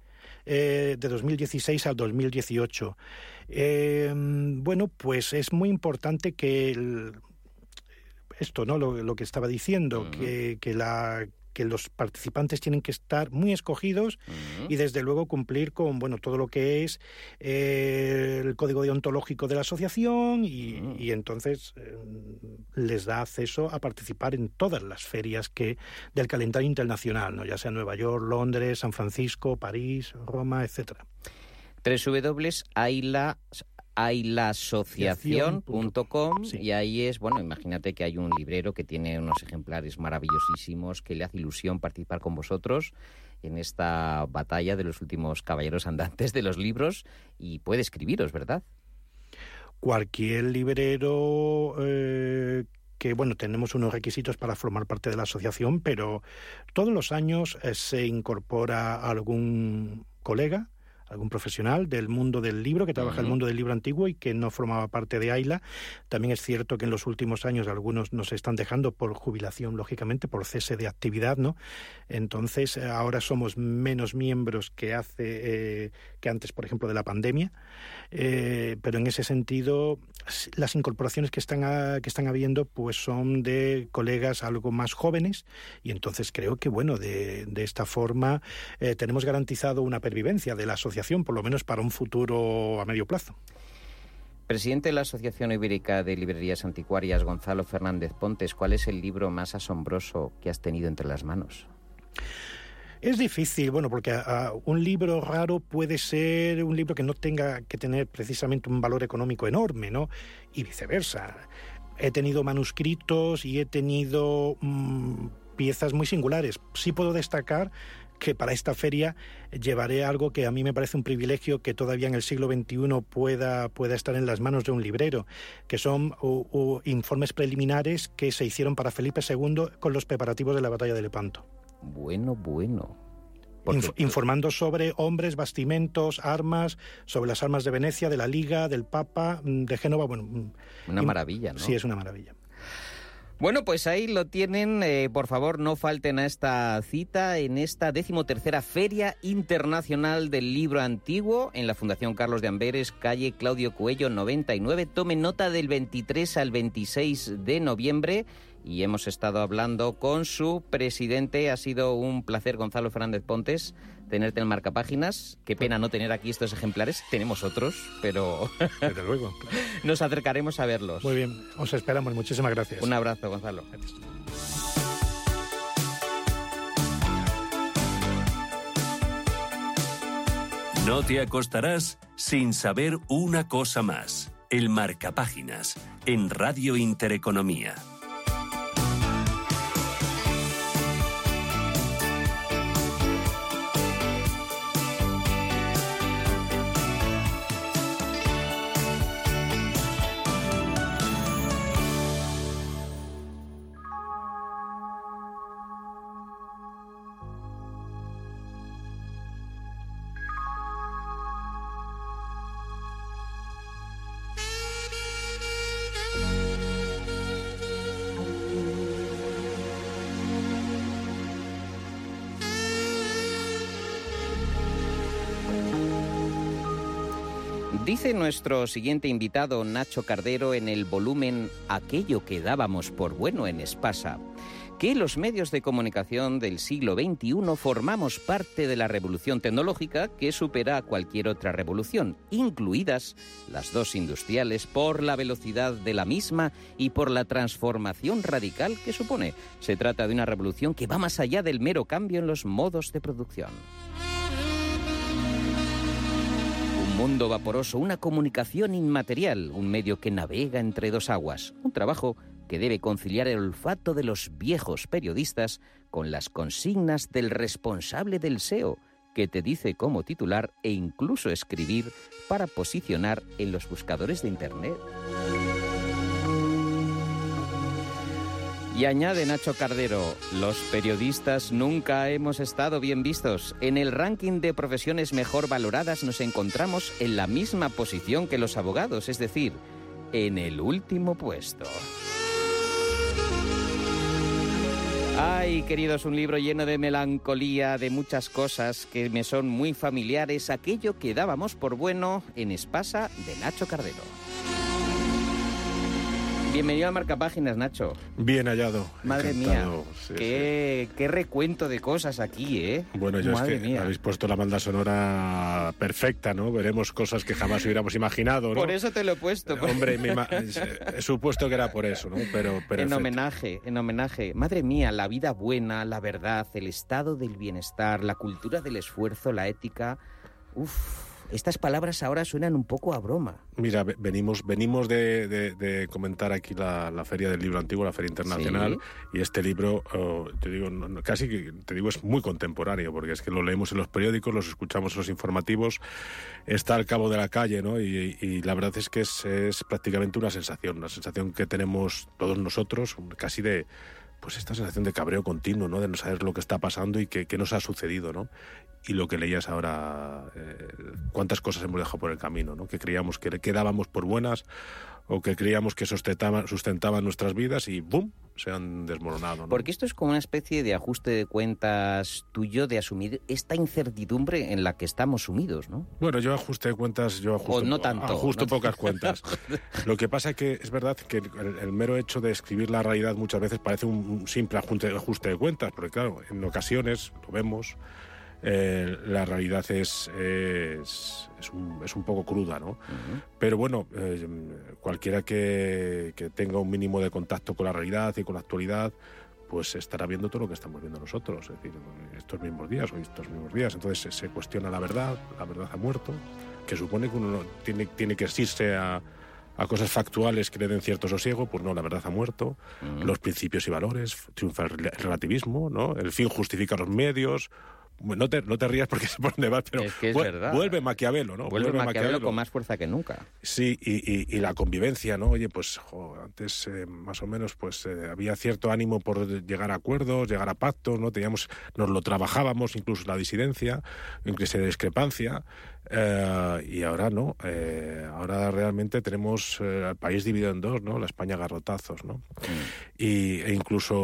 eh, de dos mil dieciséis al dos mil dieciocho. Eh, bueno, pues es muy importante que el, esto, ¿no? Lo, lo que estaba diciendo, uh-huh. que, que la que los participantes tienen que estar muy escogidos uh-huh. y desde luego cumplir con bueno todo lo que es eh, el código deontológico de la asociación y, uh-huh. y entonces eh, les da acceso a participar en todas las ferias que del calendario internacional, ¿no? Ya sea Nueva York, Londres, San Francisco, París, Roma, etcétera. doble u doble u doble u punto aila ailasociación punto com sí. Y ahí es, bueno, imagínate que hay un librero que tiene unos ejemplares maravillosísimos, que le hace ilusión participar con vosotros en esta batalla de los últimos caballeros andantes de los libros, y puede escribiros, ¿verdad? Cualquier librero eh, que, bueno, tenemos unos requisitos para formar parte de la asociación, pero todos los años eh, se incorpora algún colega, algún profesional del mundo del libro, que trabaja en uh-huh. el mundo del libro antiguo y que no formaba parte de AILA. También es cierto que en los últimos años algunos nos están dejando por jubilación, lógicamente, por cese de actividad, ¿no? Entonces, ahora somos menos miembros que hace eh, que antes, por ejemplo, de la pandemia. Eh, pero en ese sentido, las incorporaciones que están, a, que están habiendo pues son de colegas algo más jóvenes, y entonces creo que, bueno, de, de esta forma eh, tenemos garantizado una pervivencia de la asociación, por lo menos para un futuro a medio plazo. Presidente de la Asociación Ibérica de Librerías Anticuarias, Gonzalo Fernández Pontes, ¿cuál es el libro más asombroso que has tenido entre las manos? Es difícil, bueno, porque uh, un libro raro puede ser un libro que no tenga que tener precisamente un valor económico enorme, ¿no? Y viceversa. He tenido manuscritos y he tenido mmm, piezas muy singulares. Sí puedo destacar que para esta feria llevaré algo que a mí me parece un privilegio que todavía en el siglo veintiuno pueda, pueda estar en las manos de un librero, que son uh, uh, informes preliminares que se hicieron para Felipe segundo con los preparativos de la batalla de Lepanto. Bueno, bueno. Inf- informando sobre hombres, bastimentos, armas, sobre las armas de Venecia, de la Liga, del Papa, de Génova. Bueno, una maravilla, ¿no? Sí, es una maravilla. Bueno, pues ahí lo tienen. Eh, por favor, no falten a esta cita en esta decimotercera Feria Internacional del Libro Antiguo en la Fundación Carlos de Amberes, calle Claudio Coello noventa y nueve. Tomen nota del veintitrés al veintiséis de noviembre. Y hemos estado hablando con su presidente. Ha sido un placer, Gonzalo Fernández Pontes, tenerte en Marcapáginas. Qué pena no tener aquí estos ejemplares. Tenemos otros, pero desde luego, claro. Nos acercaremos a verlos. Muy bien, os esperamos. Muchísimas gracias. Un abrazo, Gonzalo. Gracias. No te acostarás sin saber una cosa más. El Marcapáginas, en Radio Intereconomía. Dice nuestro siguiente invitado, Nacho Cardero, en el volumen Aquello que dábamos por bueno en Espasa, que los medios de comunicación del siglo veintiuno formamos parte de la revolución tecnológica que supera a cualquier otra revolución, incluidas las dos industriales, por la velocidad de la misma y por la transformación radical que supone. Se trata de una revolución que va más allá del mero cambio en los modos de producción. Un mundo vaporoso, una comunicación inmaterial, un medio que navega entre dos aguas, un trabajo que debe conciliar el olfato de los viejos periodistas con las consignas del responsable del S E O, que te dice cómo titular e incluso escribir para posicionar en los buscadores de Internet. Y añade Nacho Cardero, los periodistas nunca hemos estado bien vistos. En el ranking de profesiones mejor valoradas nos encontramos en la misma posición que los abogados, es decir, en el último puesto. Ay, queridos, un libro lleno de melancolía, de muchas cosas que me son muy familiares. Aquello que dábamos por bueno en Espasa, de Nacho Cardero. Bienvenido al Marcapáginas, Nacho. Bien hallado. Madre Encantado. mía, Sí, qué, qué recuento de cosas aquí, ¿eh? Bueno, yo Madre es que mía. habéis puesto la banda sonora perfecta, ¿no? Veremos cosas que jamás hubiéramos imaginado, ¿no? Por eso te lo he puesto. Hombre, me ima- he supuesto que era por eso, ¿no? Pero, pero En efecto. homenaje, en homenaje. Madre mía, la vida buena, la verdad, el estado del bienestar, la cultura del esfuerzo, la ética. Uf, estas palabras ahora suenan un poco a broma. Mira, ve- venimos, venimos de, de- de comentar aquí la, la Feria del Libro Antiguo, la Feria Internacional, y este libro, oh, te digo, no- no, casi que te digo, es muy contemporáneo, porque es que lo leemos en los periódicos, los escuchamos en los informativos, está al cabo de la calle, ¿no? Y, y la verdad es que es, es prácticamente una sensación, una sensación que tenemos todos nosotros, casi de... pues esta sensación de cabreo continuo, ¿no? De no saber lo que está pasando y qué, qué nos ha sucedido, ¿no? Y lo que leías ahora, eh, cuántas cosas hemos dejado por el camino, ¿no? Que creíamos que, que dábamos por buenas o que creíamos que sustentaban, sustentaban nuestras vidas y ¡bum!, se han desmoronado, ¿no? Porque esto es como una especie de ajuste de cuentas tuyo de asumir esta incertidumbre en la que estamos sumidos, ¿no? Bueno, yo ajuste de cuentas, yo ajusto, O no tanto, ajusto ¿no? pocas cuentas. Lo que pasa es que es verdad que el, el mero hecho de escribir la realidad muchas veces parece un, un simple ajuste, ajuste de cuentas, porque claro, en ocasiones, lo vemos, eh, la realidad es, es, es, un, es un poco cruda, ¿no? Uh-huh. Pero bueno, eh, cualquiera que, que tenga un mínimo de contacto con la realidad y con la actualidad, pues estará viendo todo lo que estamos viendo nosotros, es decir, estos mismos días o estos mismos días. Entonces se, se cuestiona la verdad, la verdad ha muerto, que supone que uno no, tiene, tiene que asirse a, a cosas factuales que le den cierto sosiego. Pues no, la verdad ha muerto, uh-huh. Los principios y valores, triunfa el relativismo, ¿no? El fin justifica los medios. No te, no te rías porque se por donde vas, pero es que es vu- verdad. vuelve Maquiavelo, ¿no? Vuelve, vuelve Maquiavelo, Maquiavelo con más fuerza que nunca. Sí, y, y, y la convivencia, ¿no? Oye, pues jo, antes eh, más o menos pues eh, había cierto ánimo por llegar a acuerdos, llegar a pactos, ¿no? Teníamos, nos lo trabajábamos, incluso la disidencia, incluso la discrepancia, eh, y ahora no. Eh, ahora realmente tenemos eh, al país dividido en dos, ¿no? La España a garrotazos, ¿no? Mm. Y, e incluso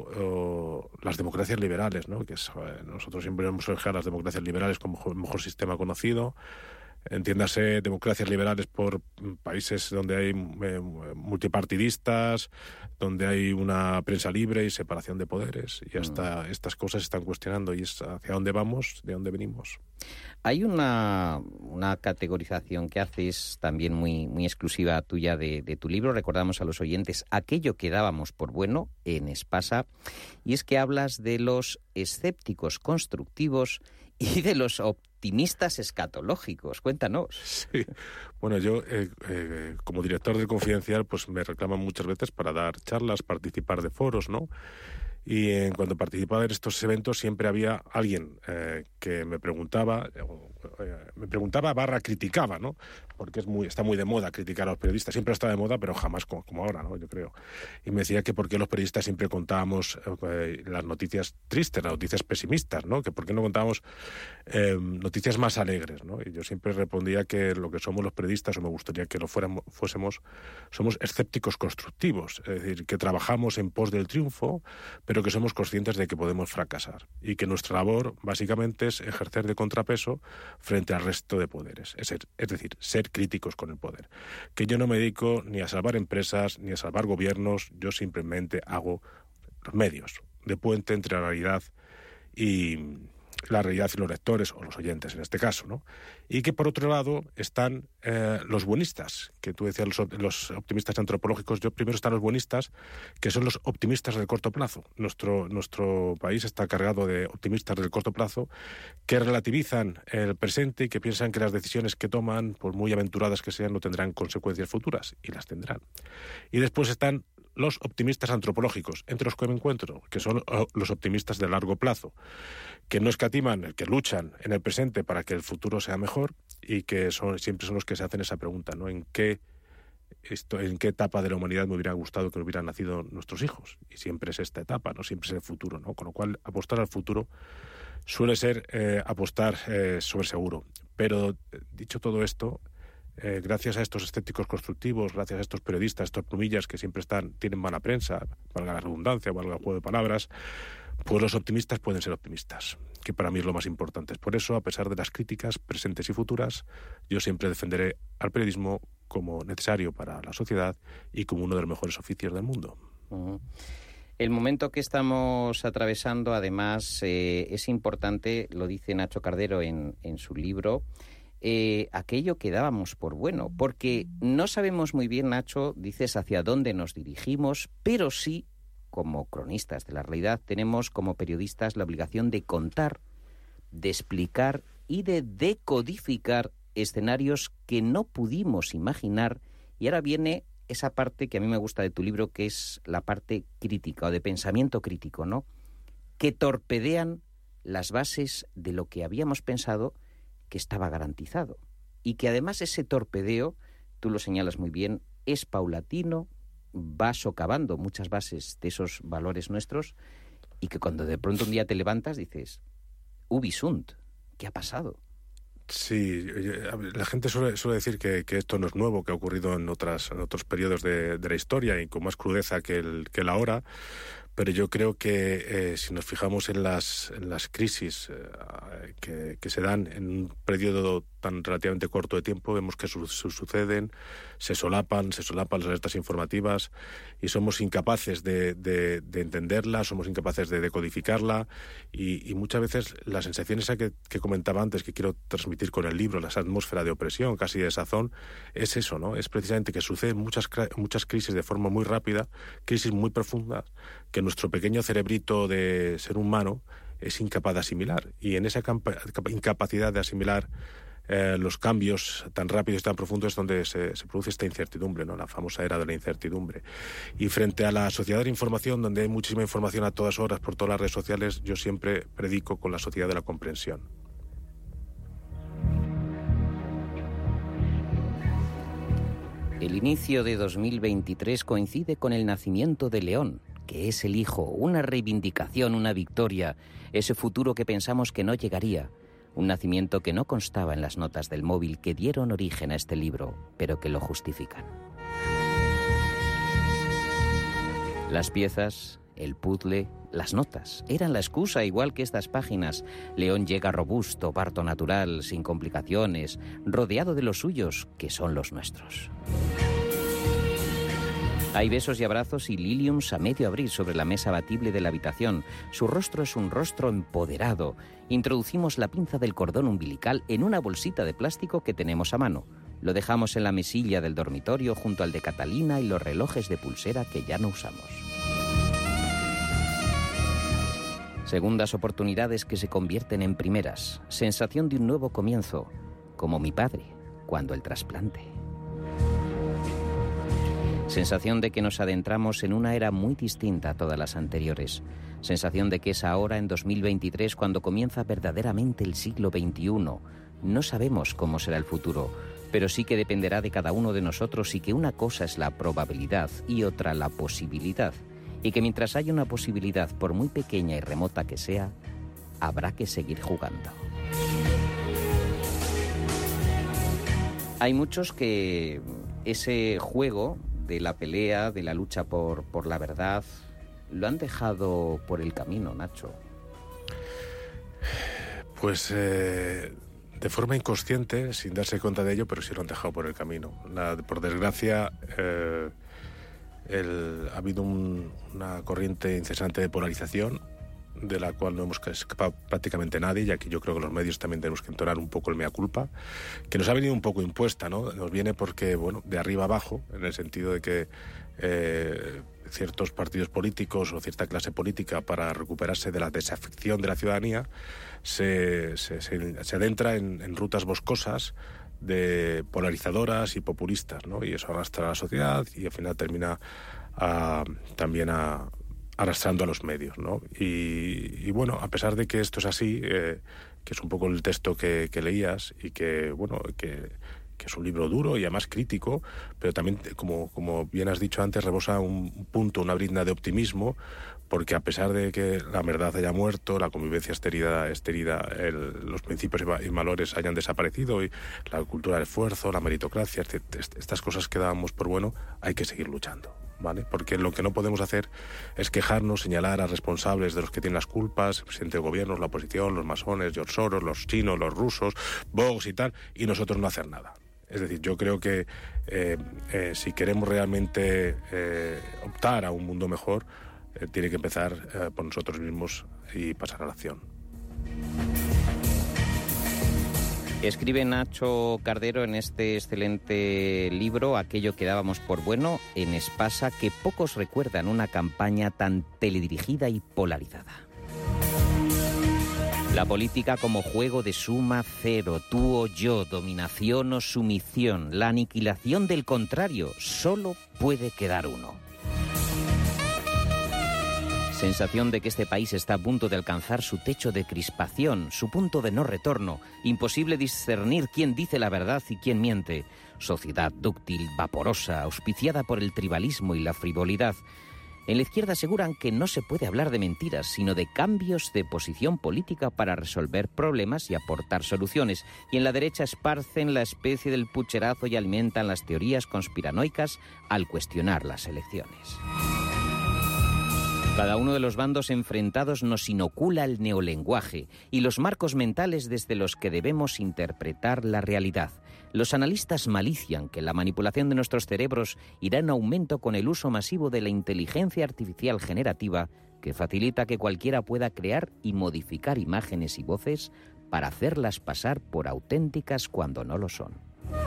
oh, las democracias liberales, ¿no? Que es, eh, nosotros siempre hemos elegido a las democracias liberales como el mejor sistema conocido. Entiéndase, democracias liberales por países donde hay eh, multipartidistas, donde hay una prensa libre y separación de poderes. Y hasta mm. estas cosas se están cuestionando. Y es hacia dónde vamos, de dónde venimos. Hay una, una categorización que haces también muy, muy exclusiva tuya de, de tu libro. Recordamos a los oyentes aquello que dábamos por bueno en Espasa. Y es que hablas de los escépticos constructivos y de los optimistas escatológicos. Cuéntanos. Sí. Bueno, yo eh, eh, como director del Confidencial pues me reclaman muchas veces para dar charlas, participar de foros, ¿no? Y en cuando participaba en estos eventos siempre había alguien eh, que me preguntaba, eh, me preguntaba barra criticaba, ¿no? Porque es muy, está muy de moda criticar a los periodistas. Siempre está de moda, pero jamás como, como ahora, ¿no? Yo creo. Y me decía que por qué los periodistas siempre contábamos eh, las noticias tristes, las noticias pesimistas, ¿no? Que por qué no contábamos eh, noticias más alegres, ¿no? Y yo siempre respondía que lo que somos los periodistas, o me gustaría que lo fuéramos, fuésemos, somos escépticos constructivos. Es decir, que trabajamos en pos del triunfo, pero que somos conscientes de que podemos fracasar y que nuestra labor básicamente es ejercer de contrapeso frente al resto de poderes, es, ser, es decir, ser críticos con el poder. Que yo no me dedico ni a salvar empresas ni a salvar gobiernos, yo simplemente hago los medios de puente entre la realidad y la realidad y los lectores, o los oyentes en este caso, ¿no? Y que por otro lado están eh, los buenistas, que tú decías los, los optimistas antropológicos. Yo primero están los buenistas, que son los optimistas del corto plazo. Nuestro, nuestro país está cargado de optimistas del corto plazo que relativizan el presente y que piensan que las decisiones que toman, por muy aventuradas que sean, no tendrán consecuencias futuras, y las tendrán. Y después están los optimistas antropológicos, entre los que me encuentro, que son los optimistas de largo plazo, que no escatiman, que luchan en el presente para que el futuro sea mejor, y que son, siempre son los que se hacen esa pregunta, ¿no? ¿En qué, esto, en qué etapa de la humanidad me hubiera gustado que hubieran nacido nuestros hijos? Y siempre es esta etapa, no siempre es el futuro, ¿no? Con lo cual, apostar al futuro suele ser eh, apostar eh, sobre seguro. Pero, dicho todo esto, eh, gracias a estos escépticos constructivos, gracias a estos periodistas, estos plumillas que siempre están tienen mala prensa, valga la redundancia, valga el juego de palabras, pues los optimistas pueden ser optimistas, que para mí es lo más importante. Por eso, a pesar de las críticas presentes y futuras, yo siempre defenderé al periodismo como necesario para la sociedad y como uno de los mejores oficios del mundo. Uh-huh. El momento que estamos atravesando, además, eh, es importante, lo dice Nacho Cardero en, en su libro, eh, aquello que dábamos por bueno, porque no sabemos muy bien, Nacho, dices, hacia dónde nos dirigimos, pero sí, como cronistas de la realidad, tenemos como periodistas la obligación de contar, de explicar y de decodificar escenarios que no pudimos imaginar. Y ahora viene esa parte que a mí me gusta de tu libro, que es la parte crítica o de pensamiento crítico, ¿no? Que torpedean las bases de lo que habíamos pensado que estaba garantizado. Y que además ese torpedeo, tú lo señalas muy bien, es paulatino, va socavando muchas bases de esos valores nuestros, y que cuando de pronto un día te levantas dices, ubi sunt, ¿qué ha pasado? Sí, la gente suele, suele decir que, que esto no es nuevo, que ha ocurrido en, otras, en otros periodos de, de la historia y con más crudeza que el, que el ahora, pero yo creo que eh, si nos fijamos en las, en las crisis eh, que, que se dan en un periodo tan relativamente corto de tiempo, vemos que su, su, suceden, se solapan, se solapan las alertas informativas y somos incapaces de, de, de entenderla, somos incapaces de decodificarla y, y muchas veces la sensación esa que, que comentaba antes, que quiero transmitir con el libro, la atmósfera de opresión, casi de sazón, es eso, ¿no? Es precisamente que suceden muchas, muchas crisis de forma muy rápida, crisis muy profundas, que nuestro pequeño cerebrito de ser humano es incapaz de asimilar. Y en esa incapacidad de asimilar eh, los cambios tan rápidos y tan profundos es donde se, se produce esta incertidumbre, ¿no? La famosa era de la incertidumbre. Y frente a la sociedad de la información, donde hay muchísima información a todas horas por todas las redes sociales, yo siempre predico con la sociedad de la comprensión. El inicio de dos mil veintitrés coincide con el nacimiento de León, que es el hijo, una reivindicación, una victoria, ese futuro que pensamos que no llegaría, un nacimiento que no constaba en las notas del móvil que dieron origen a este libro, pero que lo justifican. Las piezas, el puzzle, las notas, eran la excusa, igual que estas páginas. León llega robusto, parto natural, sin complicaciones, rodeado de los suyos, que son los nuestros. Hay besos y abrazos y liliums a medio abrir sobre la mesa batible de la habitación. Su rostro es un rostro empoderado. Introducimos la pinza del cordón umbilical en una bolsita de plástico que tenemos a mano. Lo dejamos en la mesilla del dormitorio junto al de Catalina y los relojes de pulsera que ya no usamos. Segundas oportunidades que se convierten en primeras. Sensación de un nuevo comienzo, como mi padre, cuando el trasplante. Sensación de que nos adentramos en una era muy distinta a todas las anteriores. Sensación de que es ahora, en dos mil veintitrés, cuando comienza verdaderamente el siglo veintiuno. No sabemos cómo será el futuro, pero sí que dependerá de cada uno de nosotros, y que una cosa es la probabilidad y otra la posibilidad. Y que mientras haya una posibilidad, por muy pequeña y remota que sea, habrá que seguir jugando. Hay muchos que ese juego de la pelea, de la lucha por, por la verdad, lo han dejado por el camino, Nacho. Pues eh, de forma inconsciente, sin darse cuenta de ello, pero sí lo han dejado por el camino. La, por desgracia, eh, el, ha habido un, una corriente incesante de polarización, de la cual no hemos escapado prácticamente nadie, y aquí yo creo que los medios también tenemos que entonar un poco el mea culpa, que nos ha venido un poco impuesta, ¿no? Nos viene porque, bueno, de arriba abajo, en el sentido de que eh, ciertos partidos políticos o cierta clase política, para recuperarse de la desafección de la ciudadanía, se, se, se, se adentra en, en rutas boscosas de polarizadoras y populistas, ¿no? Y eso arrastra a la sociedad y al final termina a, también a arrastrando a los medios, ¿no? Y, y bueno, a pesar de que esto es así, eh, que es un poco el texto que, que leías y que, bueno, que, que es un libro duro y además crítico, pero también, como, como bien has dicho antes, rebosa un punto, una brizna de optimismo, porque a pesar de que la verdad haya muerto, la convivencia esterida, esterida el, los principios y valores hayan desaparecido, y la cultura del esfuerzo, la meritocracia, estas cosas que dábamos por bueno, hay que seguir luchando, ¿vale? Porque lo que no podemos hacer es quejarnos, señalar a responsables de los que tienen las culpas, el presidente del gobierno, la oposición, los masones, George Soros, los chinos, los rusos, Vox y tal, y nosotros no hacer nada. Es decir, yo creo que eh, eh, si queremos realmente eh, optar a un mundo mejor, eh, tiene que empezar eh, por nosotros mismos y pasar a la acción. Escribe Nacho Cardero en este excelente libro, Aquello que dábamos por bueno, en Espasa, que pocos recuerdan una campaña tan teledirigida y polarizada. La política como juego de suma cero, tú o yo, dominación o sumisión, la aniquilación del contrario, solo puede quedar uno. Sensación de que este país está a punto de alcanzar su techo de crispación, su punto de no retorno, imposible discernir quién dice la verdad y quién miente. Sociedad dúctil, vaporosa, auspiciada por el tribalismo y la frivolidad. En la izquierda aseguran que no se puede hablar de mentiras, sino de cambios de posición política para resolver problemas y aportar soluciones. Y en la derecha esparcen la especie del pucherazo y alimentan las teorías conspiranoicas al cuestionar las elecciones. Cada uno de los bandos enfrentados nos inocula el neolenguaje y los marcos mentales desde los que debemos interpretar la realidad. Los analistas malician que la manipulación de nuestros cerebros irá en aumento con el uso masivo de la inteligencia artificial generativa, que facilita que cualquiera pueda crear y modificar imágenes y voces para hacerlas pasar por auténticas cuando no lo son.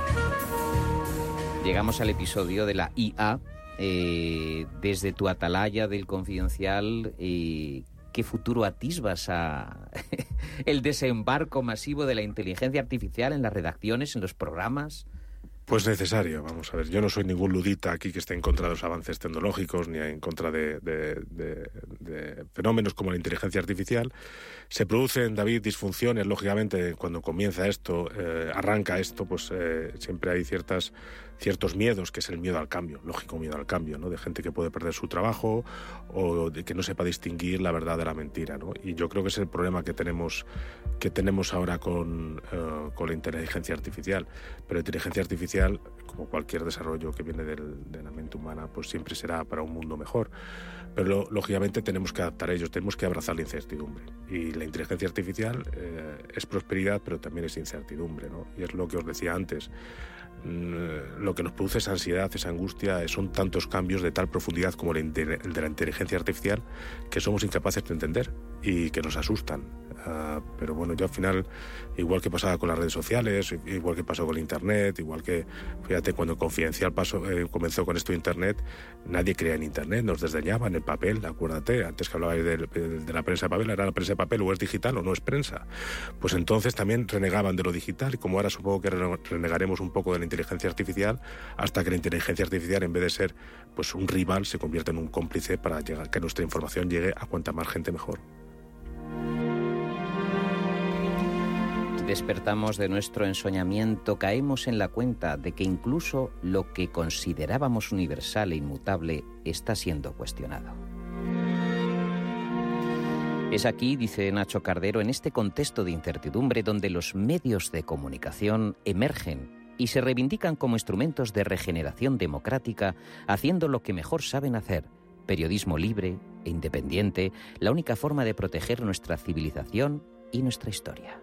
Llegamos al episodio de la I A. Eh, desde tu atalaya del Confidencial, eh, ¿qué futuro atisbas a el desembarco masivo de la inteligencia artificial en las redacciones, en los programas? Pues necesario, vamos a ver. Yo no soy ningún ludita aquí que esté en contra de los avances tecnológicos ni en contra de, de, de, de fenómenos como la inteligencia artificial. Se producen, David, disfunciones, lógicamente, cuando comienza esto, eh, arranca esto, pues eh, siempre hay ciertas ciertos miedos, que es el miedo al cambio, lógico miedo al cambio, ¿no? De gente que puede perder su trabajo o de que no sepa distinguir la verdad de la mentira, ¿no? Y yo creo que es el problema que tenemos que tenemos ahora con, uh, con la inteligencia artificial. Pero la inteligencia artificial, como cualquier desarrollo que viene del, de la mente humana, pues siempre será para un mundo mejor. Pero lo, lógicamente tenemos que adaptar a ellos, tenemos que abrazar la incertidumbre. Y la inteligencia artificial eh, es prosperidad, pero también es incertidumbre, ¿no? Y es lo que os decía antes. Lo que nos produce esa ansiedad, esa angustia, son tantos cambios de tal profundidad como el de la inteligencia artificial que somos incapaces de entender y que nos asustan. Uh, pero bueno, yo al final, igual que pasaba con las redes sociales, igual que pasó con el Internet, igual que, fíjate, cuando Confidencial pasó, eh, comenzó con esto de Internet, nadie creía en Internet, nos desdeñaban el papel, acuérdate, antes que hablabais de, de, de la prensa de papel, ¿era la prensa de papel o es digital o no es prensa? Pues entonces también renegaban de lo digital, y como ahora supongo que renegaremos un poco de la inteligencia artificial, hasta que la inteligencia artificial, en vez de ser pues un rival, se convierte en un cómplice para llegar, que nuestra información llegue a cuanta más gente mejor. Despertamos de nuestro ensoñamiento, caemos en la cuenta de que incluso lo que considerábamos universal e inmutable está siendo cuestionado. Es aquí, dice Nacho Cardero, en este contexto de incertidumbre donde los medios de comunicación emergen y se reivindican como instrumentos de regeneración democrática, haciendo lo que mejor saben hacer: periodismo libre e independiente, la única forma de proteger nuestra civilización y nuestra historia.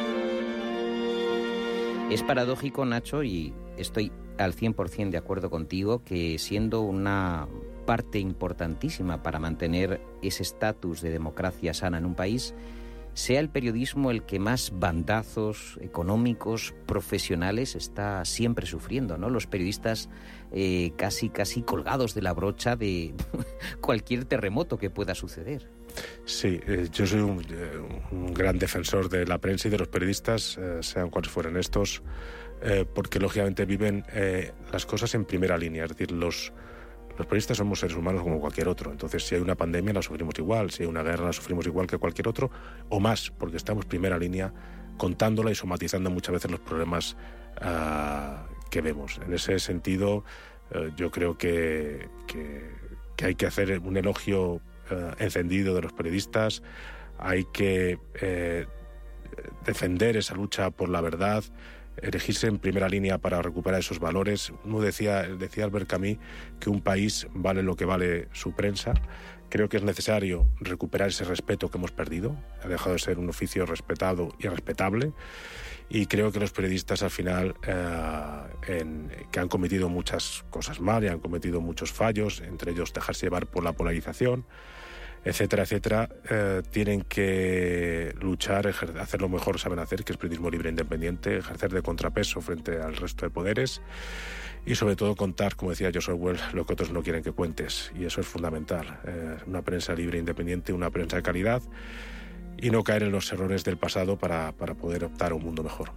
Es paradójico, Nacho, y estoy al cien por ciento de acuerdo contigo, que siendo una parte importantísima para mantener ese estatus de democracia sana en un país, sea el periodismo el que más bandazos económicos, profesionales está siempre sufriendo, ¿no? Los periodistas eh, casi, casi colgados de la brocha de cualquier terremoto que pueda suceder. Sí, eh, yo soy un, eh, un gran defensor de la prensa y de los periodistas, eh, sean cuales fueren estos, eh, porque lógicamente viven eh, las cosas en primera línea. Es decir, los, los periodistas somos seres humanos como cualquier otro. Entonces, si hay una pandemia la sufrimos igual, si hay una guerra la sufrimos igual que cualquier otro, o más, porque estamos primera línea contándola y somatizando muchas veces los problemas uh, que vemos. En ese sentido, uh, yo creo que, que, que hay que hacer un elogio uh, encendido de los periodistas, hay que eh, defender esa lucha por la verdad, erigirse en primera línea para recuperar esos valores. Uno decía, decía Albert Camus que un país vale lo que vale su prensa. Creo que es necesario recuperar ese respeto que hemos perdido. Ha dejado de ser un oficio respetado y respetable. Y creo que los periodistas al final, eh, en, que han cometido muchas cosas mal y han cometido muchos fallos, entre ellos dejarse llevar por la polarización, etcétera, etcétera, eh, tienen que luchar, ejer- hacer lo mejor que saben hacer, que es periodismo libre e independiente, ejercer de contrapeso frente al resto de poderes y sobre todo contar, como decía George Orwell, lo que otros no quieren que cuentes, y eso es fundamental. Eh, una prensa libre e independiente, una prensa de calidad, y no caer en los errores del pasado para, para poder optar a un mundo mejor.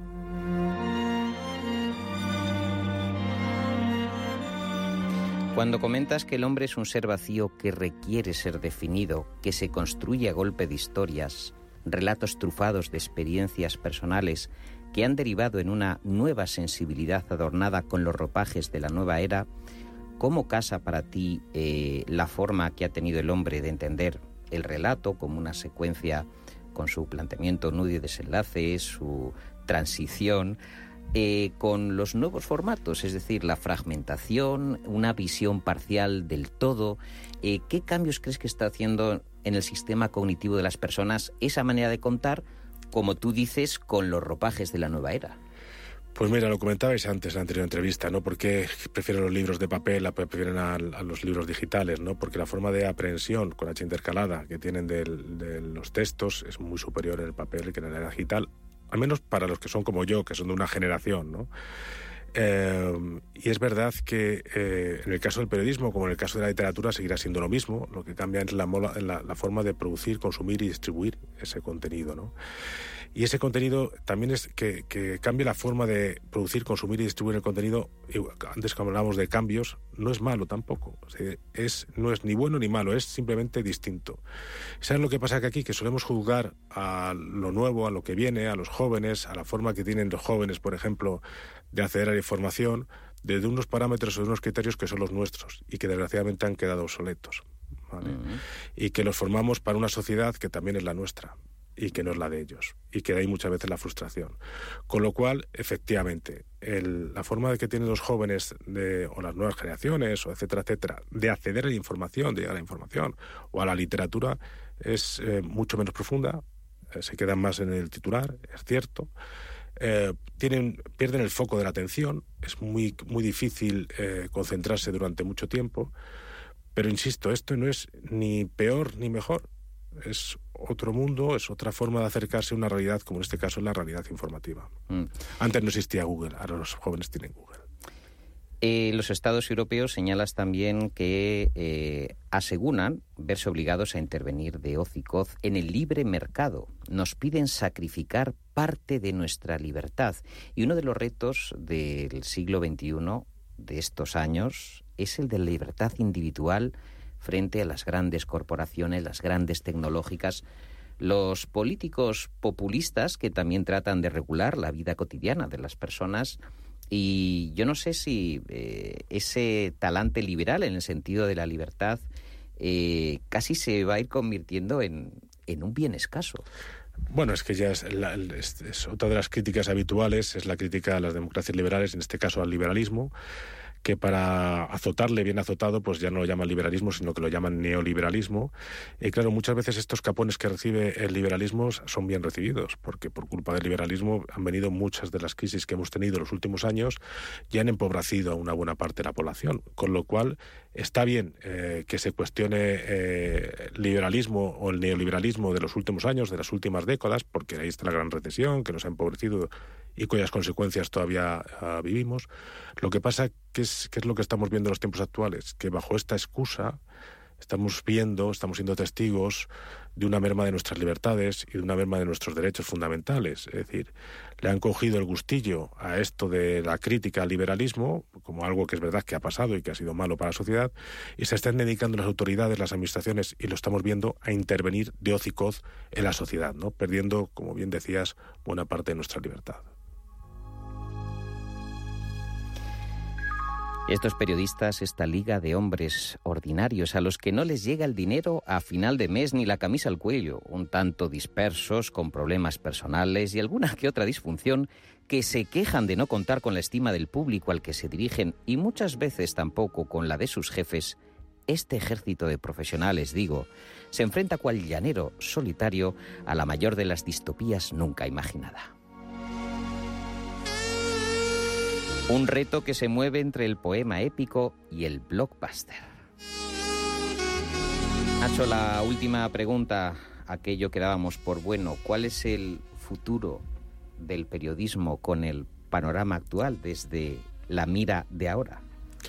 Cuando comentas que el hombre es un ser vacío que requiere ser definido, que se construye a golpe de historias, relatos trufados de experiencias personales que han derivado en una nueva sensibilidad adornada con los ropajes de la nueva era, ¿cómo casa para ti eh, la forma que ha tenido el hombre de entender el relato como una secuencia con su planteamiento, nudo y desenlace, su transición, Eh, con los nuevos formatos, es decir, la fragmentación, una visión parcial del todo? Eh, ¿Qué cambios crees que está haciendo en el sistema cognitivo de las personas esa manera de contar, como tú dices, con los ropajes de la nueva era? Pues mira, lo comentabais antes en la anterior entrevista, ¿no? ¿Por qué prefieren los libros de papel, a, prefieren a, a los libros digitales, ¿no? Porque la forma de aprehensión con H intercalada que tienen del, de los textos es muy superior en el papel que en la era digital, al menos para los que son como yo, que son de una generación, ¿no? Eh, y es verdad que eh, en el caso del periodismo, como en el caso de la literatura, seguirá siendo lo mismo. Lo que cambia es la, la, la forma de producir, consumir y distribuir ese contenido, ¿no? Y ese contenido también es que, que cambie la forma de producir, consumir y distribuir el contenido. Antes que hablábamos de cambios, no es malo tampoco. O sea, es, no es ni bueno ni malo, es simplemente distinto. ¿Sabes lo que pasa que aquí? Que solemos juzgar a lo nuevo, a lo que viene, a los jóvenes, a la forma que tienen los jóvenes, por ejemplo, de acceder a la información, desde unos parámetros o de unos criterios que son los nuestros y que desgraciadamente han quedado obsoletos, ¿vale? Uh-huh. Y que los formamos para una sociedad que también es la nuestra y que no es la de ellos, y que de ahí muchas veces la frustración. Con lo cual, efectivamente, el, la forma de que tienen los jóvenes de, o las nuevas generaciones, o etcétera, etcétera, de acceder a la información, de llegar a la información o a la literatura, es eh, mucho menos profunda, eh, se quedan más en el titular, es cierto, eh, tienen, pierden el foco de la atención, es muy, muy difícil eh, concentrarse durante mucho tiempo, pero insisto, esto no es ni peor ni mejor. Es otro mundo, es otra forma de acercarse a una realidad, como en este caso es la realidad informativa. Mm. Antes no existía Google, ahora los jóvenes tienen Google. Eh, los estados europeos señalas también que eh, aseguran verse obligados a intervenir de hoz y coz en el libre mercado. Nos piden sacrificar parte de nuestra libertad. Y uno de los retos del siglo veintiuno, de estos años, es el de la libertad individual frente a las grandes corporaciones, las grandes tecnológicas, los políticos populistas que también tratan de regular la vida cotidiana de las personas. Y yo no sé si eh, ese talante liberal, en el sentido de la libertad, eh, casi se va a ir convirtiendo en, en un bien escaso. Bueno, es que ya es, la, es, es otra de las críticas habituales, es la crítica a las democracias liberales, en este caso al liberalismo, que para azotarle bien azotado, pues ya no lo llaman liberalismo, sino que lo llaman neoliberalismo. Y claro, muchas veces estos capones que recibe el liberalismo son bien recibidos, porque por culpa del liberalismo han venido muchas de las crisis que hemos tenido en los últimos años y han empobrecido a una buena parte de la población. Con lo cual, está bien eh, que se cuestione eh, el liberalismo o el neoliberalismo de los últimos años, de las últimas décadas, porque ahí está la gran recesión, que nos ha empobrecido y cuyas consecuencias todavía uh, vivimos. Lo que pasa que es, que es lo que estamos viendo en los tiempos actuales, que bajo esta excusa Estamos viendo, estamos siendo testigos de una merma de nuestras libertades y de una merma de nuestros derechos fundamentales. Es decir, le han cogido el gustillo a esto de la crítica al liberalismo, como algo que es verdad que ha pasado y que ha sido malo para la sociedad, y se están dedicando las autoridades, las administraciones, y lo estamos viendo, a intervenir de hoz y coz en la sociedad, ¿no? Perdiendo, como bien decías, buena parte de nuestra libertad. Estos periodistas, esta liga de hombres ordinarios a los que no les llega el dinero a final de mes ni la camisa al cuello, un tanto dispersos, con problemas personales y alguna que otra disfunción, que se quejan de no contar con la estima del público al que se dirigen y muchas veces tampoco con la de sus jefes, este ejército de profesionales, digo, se enfrenta cual llanero solitario a la mayor de las distopías nunca imaginada. Un reto que se mueve entre el poema épico y el blockbuster. Nacho, la última pregunta, aquello que dábamos por bueno. ¿Cuál es el futuro del periodismo con el panorama actual desde la mira de ahora?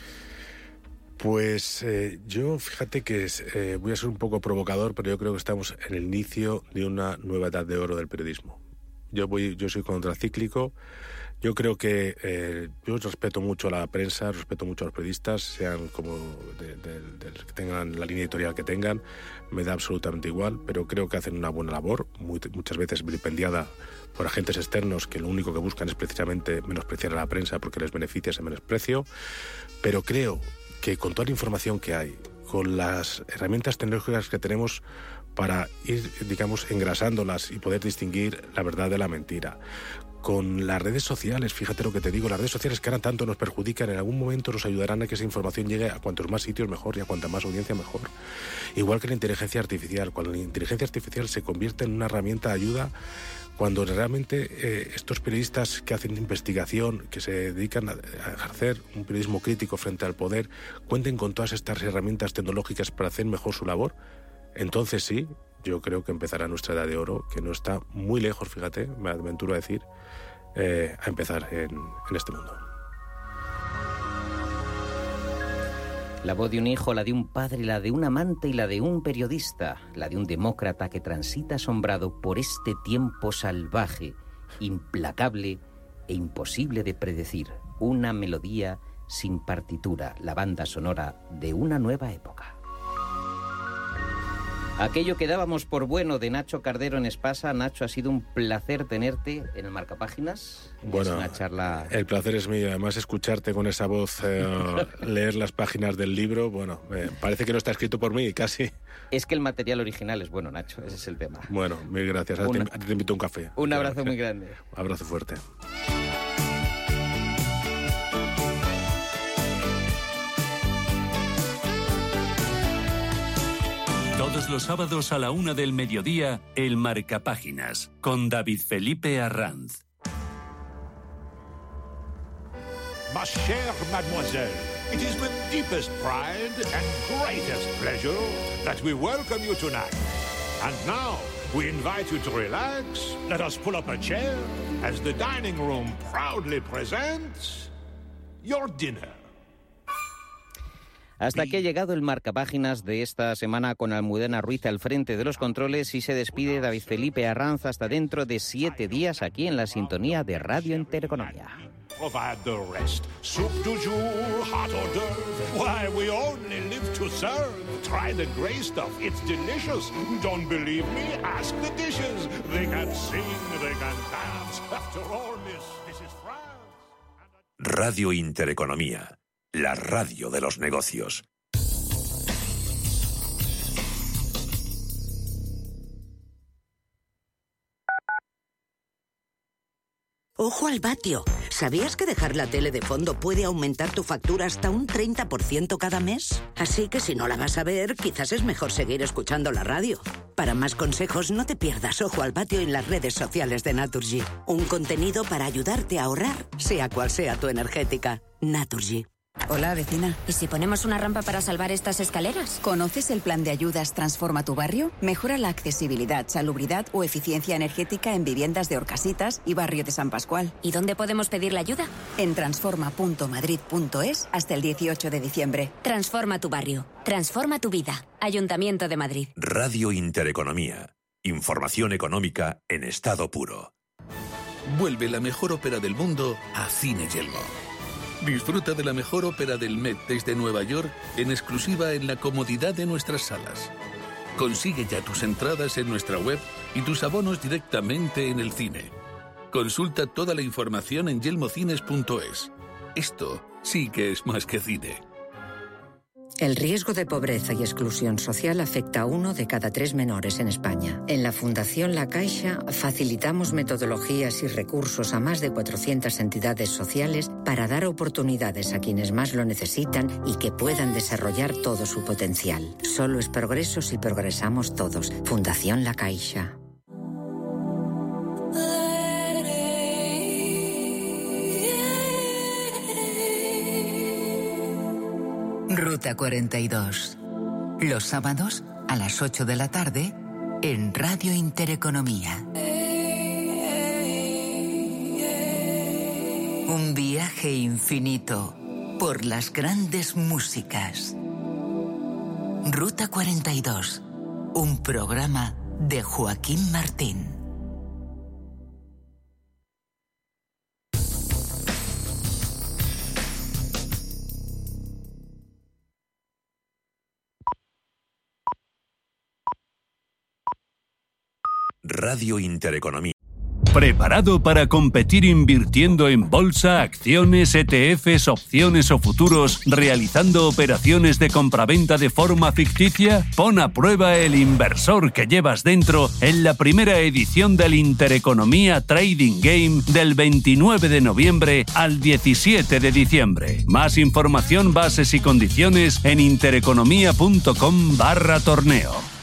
Pues eh, yo, fíjate que es, eh, voy a ser un poco provocador, pero yo creo que estamos en el inicio de una nueva edad de oro del periodismo. Yo, voy, yo soy contracíclico. Yo creo que eh, yo respeto mucho a la prensa, respeto mucho a los periodistas, sean como de, de, de, que tengan la línea editorial que tengan, me da absolutamente igual, pero creo que hacen una buena labor, muy, muchas veces vilipendiada por agentes externos que lo único que buscan es precisamente menospreciar a la prensa porque les beneficia ese menosprecio, pero creo que con toda la información que hay, con las herramientas tecnológicas que tenemos para ir, digamos, engrasándolas y poder distinguir la verdad de la mentira, con las redes sociales, fíjate lo que te digo, las redes sociales que ahora tanto nos perjudican, en algún momento nos ayudarán a que esa información llegue a cuantos más sitios mejor y a cuanta más audiencia mejor. Igual que la inteligencia artificial, cuando la inteligencia artificial se convierte en una herramienta de ayuda, cuando realmente eh, estos periodistas que hacen investigación, que se dedican a, a ejercer un periodismo crítico frente al poder, cuenten con todas estas herramientas tecnológicas para hacer mejor su labor, entonces sí, yo creo que empezará nuestra edad de oro, que no está muy lejos, fíjate, me aventuro a decir, eh, a empezar en, en este mundo. La voz de un hijo, la de un padre, la de un amante y la de un periodista, la de un demócrata que transita asombrado por este tiempo salvaje, implacable e imposible de predecir. Una melodía sin partitura, la banda sonora de una nueva época. Aquello que dábamos por bueno de Nacho Cardero en Espasa. Nacho, ha sido un placer tenerte en el Marcapáginas. Bueno, es una charla... el placer es mío. Además, escucharte con esa voz, eh, leer las páginas del libro, bueno, eh, parece que no está escrito por mí, casi. Es que el material original es bueno, Nacho, ese es el tema. Bueno, mil gracias. Ahora Una... te, te invito a un café. Un abrazo muy grande. Un abrazo fuerte. Todos los sábados a la una del mediodía, el Marcapáginas, con David Felipe Arranz. Ma chère mademoiselle, it is with deepest pride and greatest pleasure that we welcome you tonight. And now, we invite you to relax, let us pull up a chair, as the dining room proudly presents your dinner. Hasta aquí ha llegado el Marcapáginas de esta semana con Almudena Ruiz al frente de los controles y se despide David Felipe Arranz hasta dentro de siete días aquí en la sintonía de Radio Intereconomía. Provide the rest. Soup du jour, hot hors d'oeuvre. Why, we only live to serve. Try the gray stuff, it's delicious. Don't believe me? Ask the dishes. They can sing, they can dance. After all, miss, this is France. Radio Intereconomía, la radio de los negocios. ¡Ojo al vatio! ¿Sabías que dejar la tele de fondo puede aumentar tu factura hasta un treinta por ciento cada mes? Así que si no la vas a ver, quizás es mejor seguir escuchando la radio. Para más consejos, no te pierdas Ojo al vatio en las redes sociales de Naturgy. Un contenido para ayudarte a ahorrar, sea cual sea tu energética. Naturgy. Hola, vecina. ¿Y si ponemos una rampa para salvar estas escaleras? ¿Conoces el plan de ayudas Transforma tu Barrio? Mejora la accesibilidad, salubridad o eficiencia energética en viviendas de Orcasitas y Barrio de San Pascual. ¿Y dónde podemos pedir la ayuda? En transforma punto madrid punto es hasta el dieciocho de diciembre. Transforma tu barrio. Transforma tu vida. Ayuntamiento de Madrid. Radio Intereconomía. Información económica en estado puro. Vuelve la mejor ópera del mundo a Cine Yelmo. Disfruta de la mejor ópera del Met desde Nueva York en exclusiva en la comodidad de nuestras salas. Consigue ya tus entradas en nuestra web y tus abonos directamente en el cine. Consulta toda la información en yelmocines punto es. Esto sí que es más que cine. El riesgo de pobreza y exclusión social afecta a uno de cada tres menores en España. En la Fundación La Caixa facilitamos metodologías y recursos a más de cuatrocientas entidades sociales para dar oportunidades a quienes más lo necesitan y que puedan desarrollar todo su potencial. Solo es progreso si progresamos todos. Fundación La Caixa. Ruta cuarenta y dos. Los sábados a las ocho de la tarde en Radio Intereconomía. Un viaje infinito por las grandes músicas. Ruta cuarenta y dos. Un programa de Joaquín Martín. Radio Intereconomía. ¿Preparado para competir invirtiendo en bolsa, acciones, E T Fs, opciones o futuros, realizando operaciones de compraventa de forma ficticia? Pon a prueba el inversor que llevas dentro en la primera edición del Intereconomía Trading Game del veintinueve de noviembre al diecisiete de diciembre. Más información, bases y condiciones en intereconomía punto com barra torneo.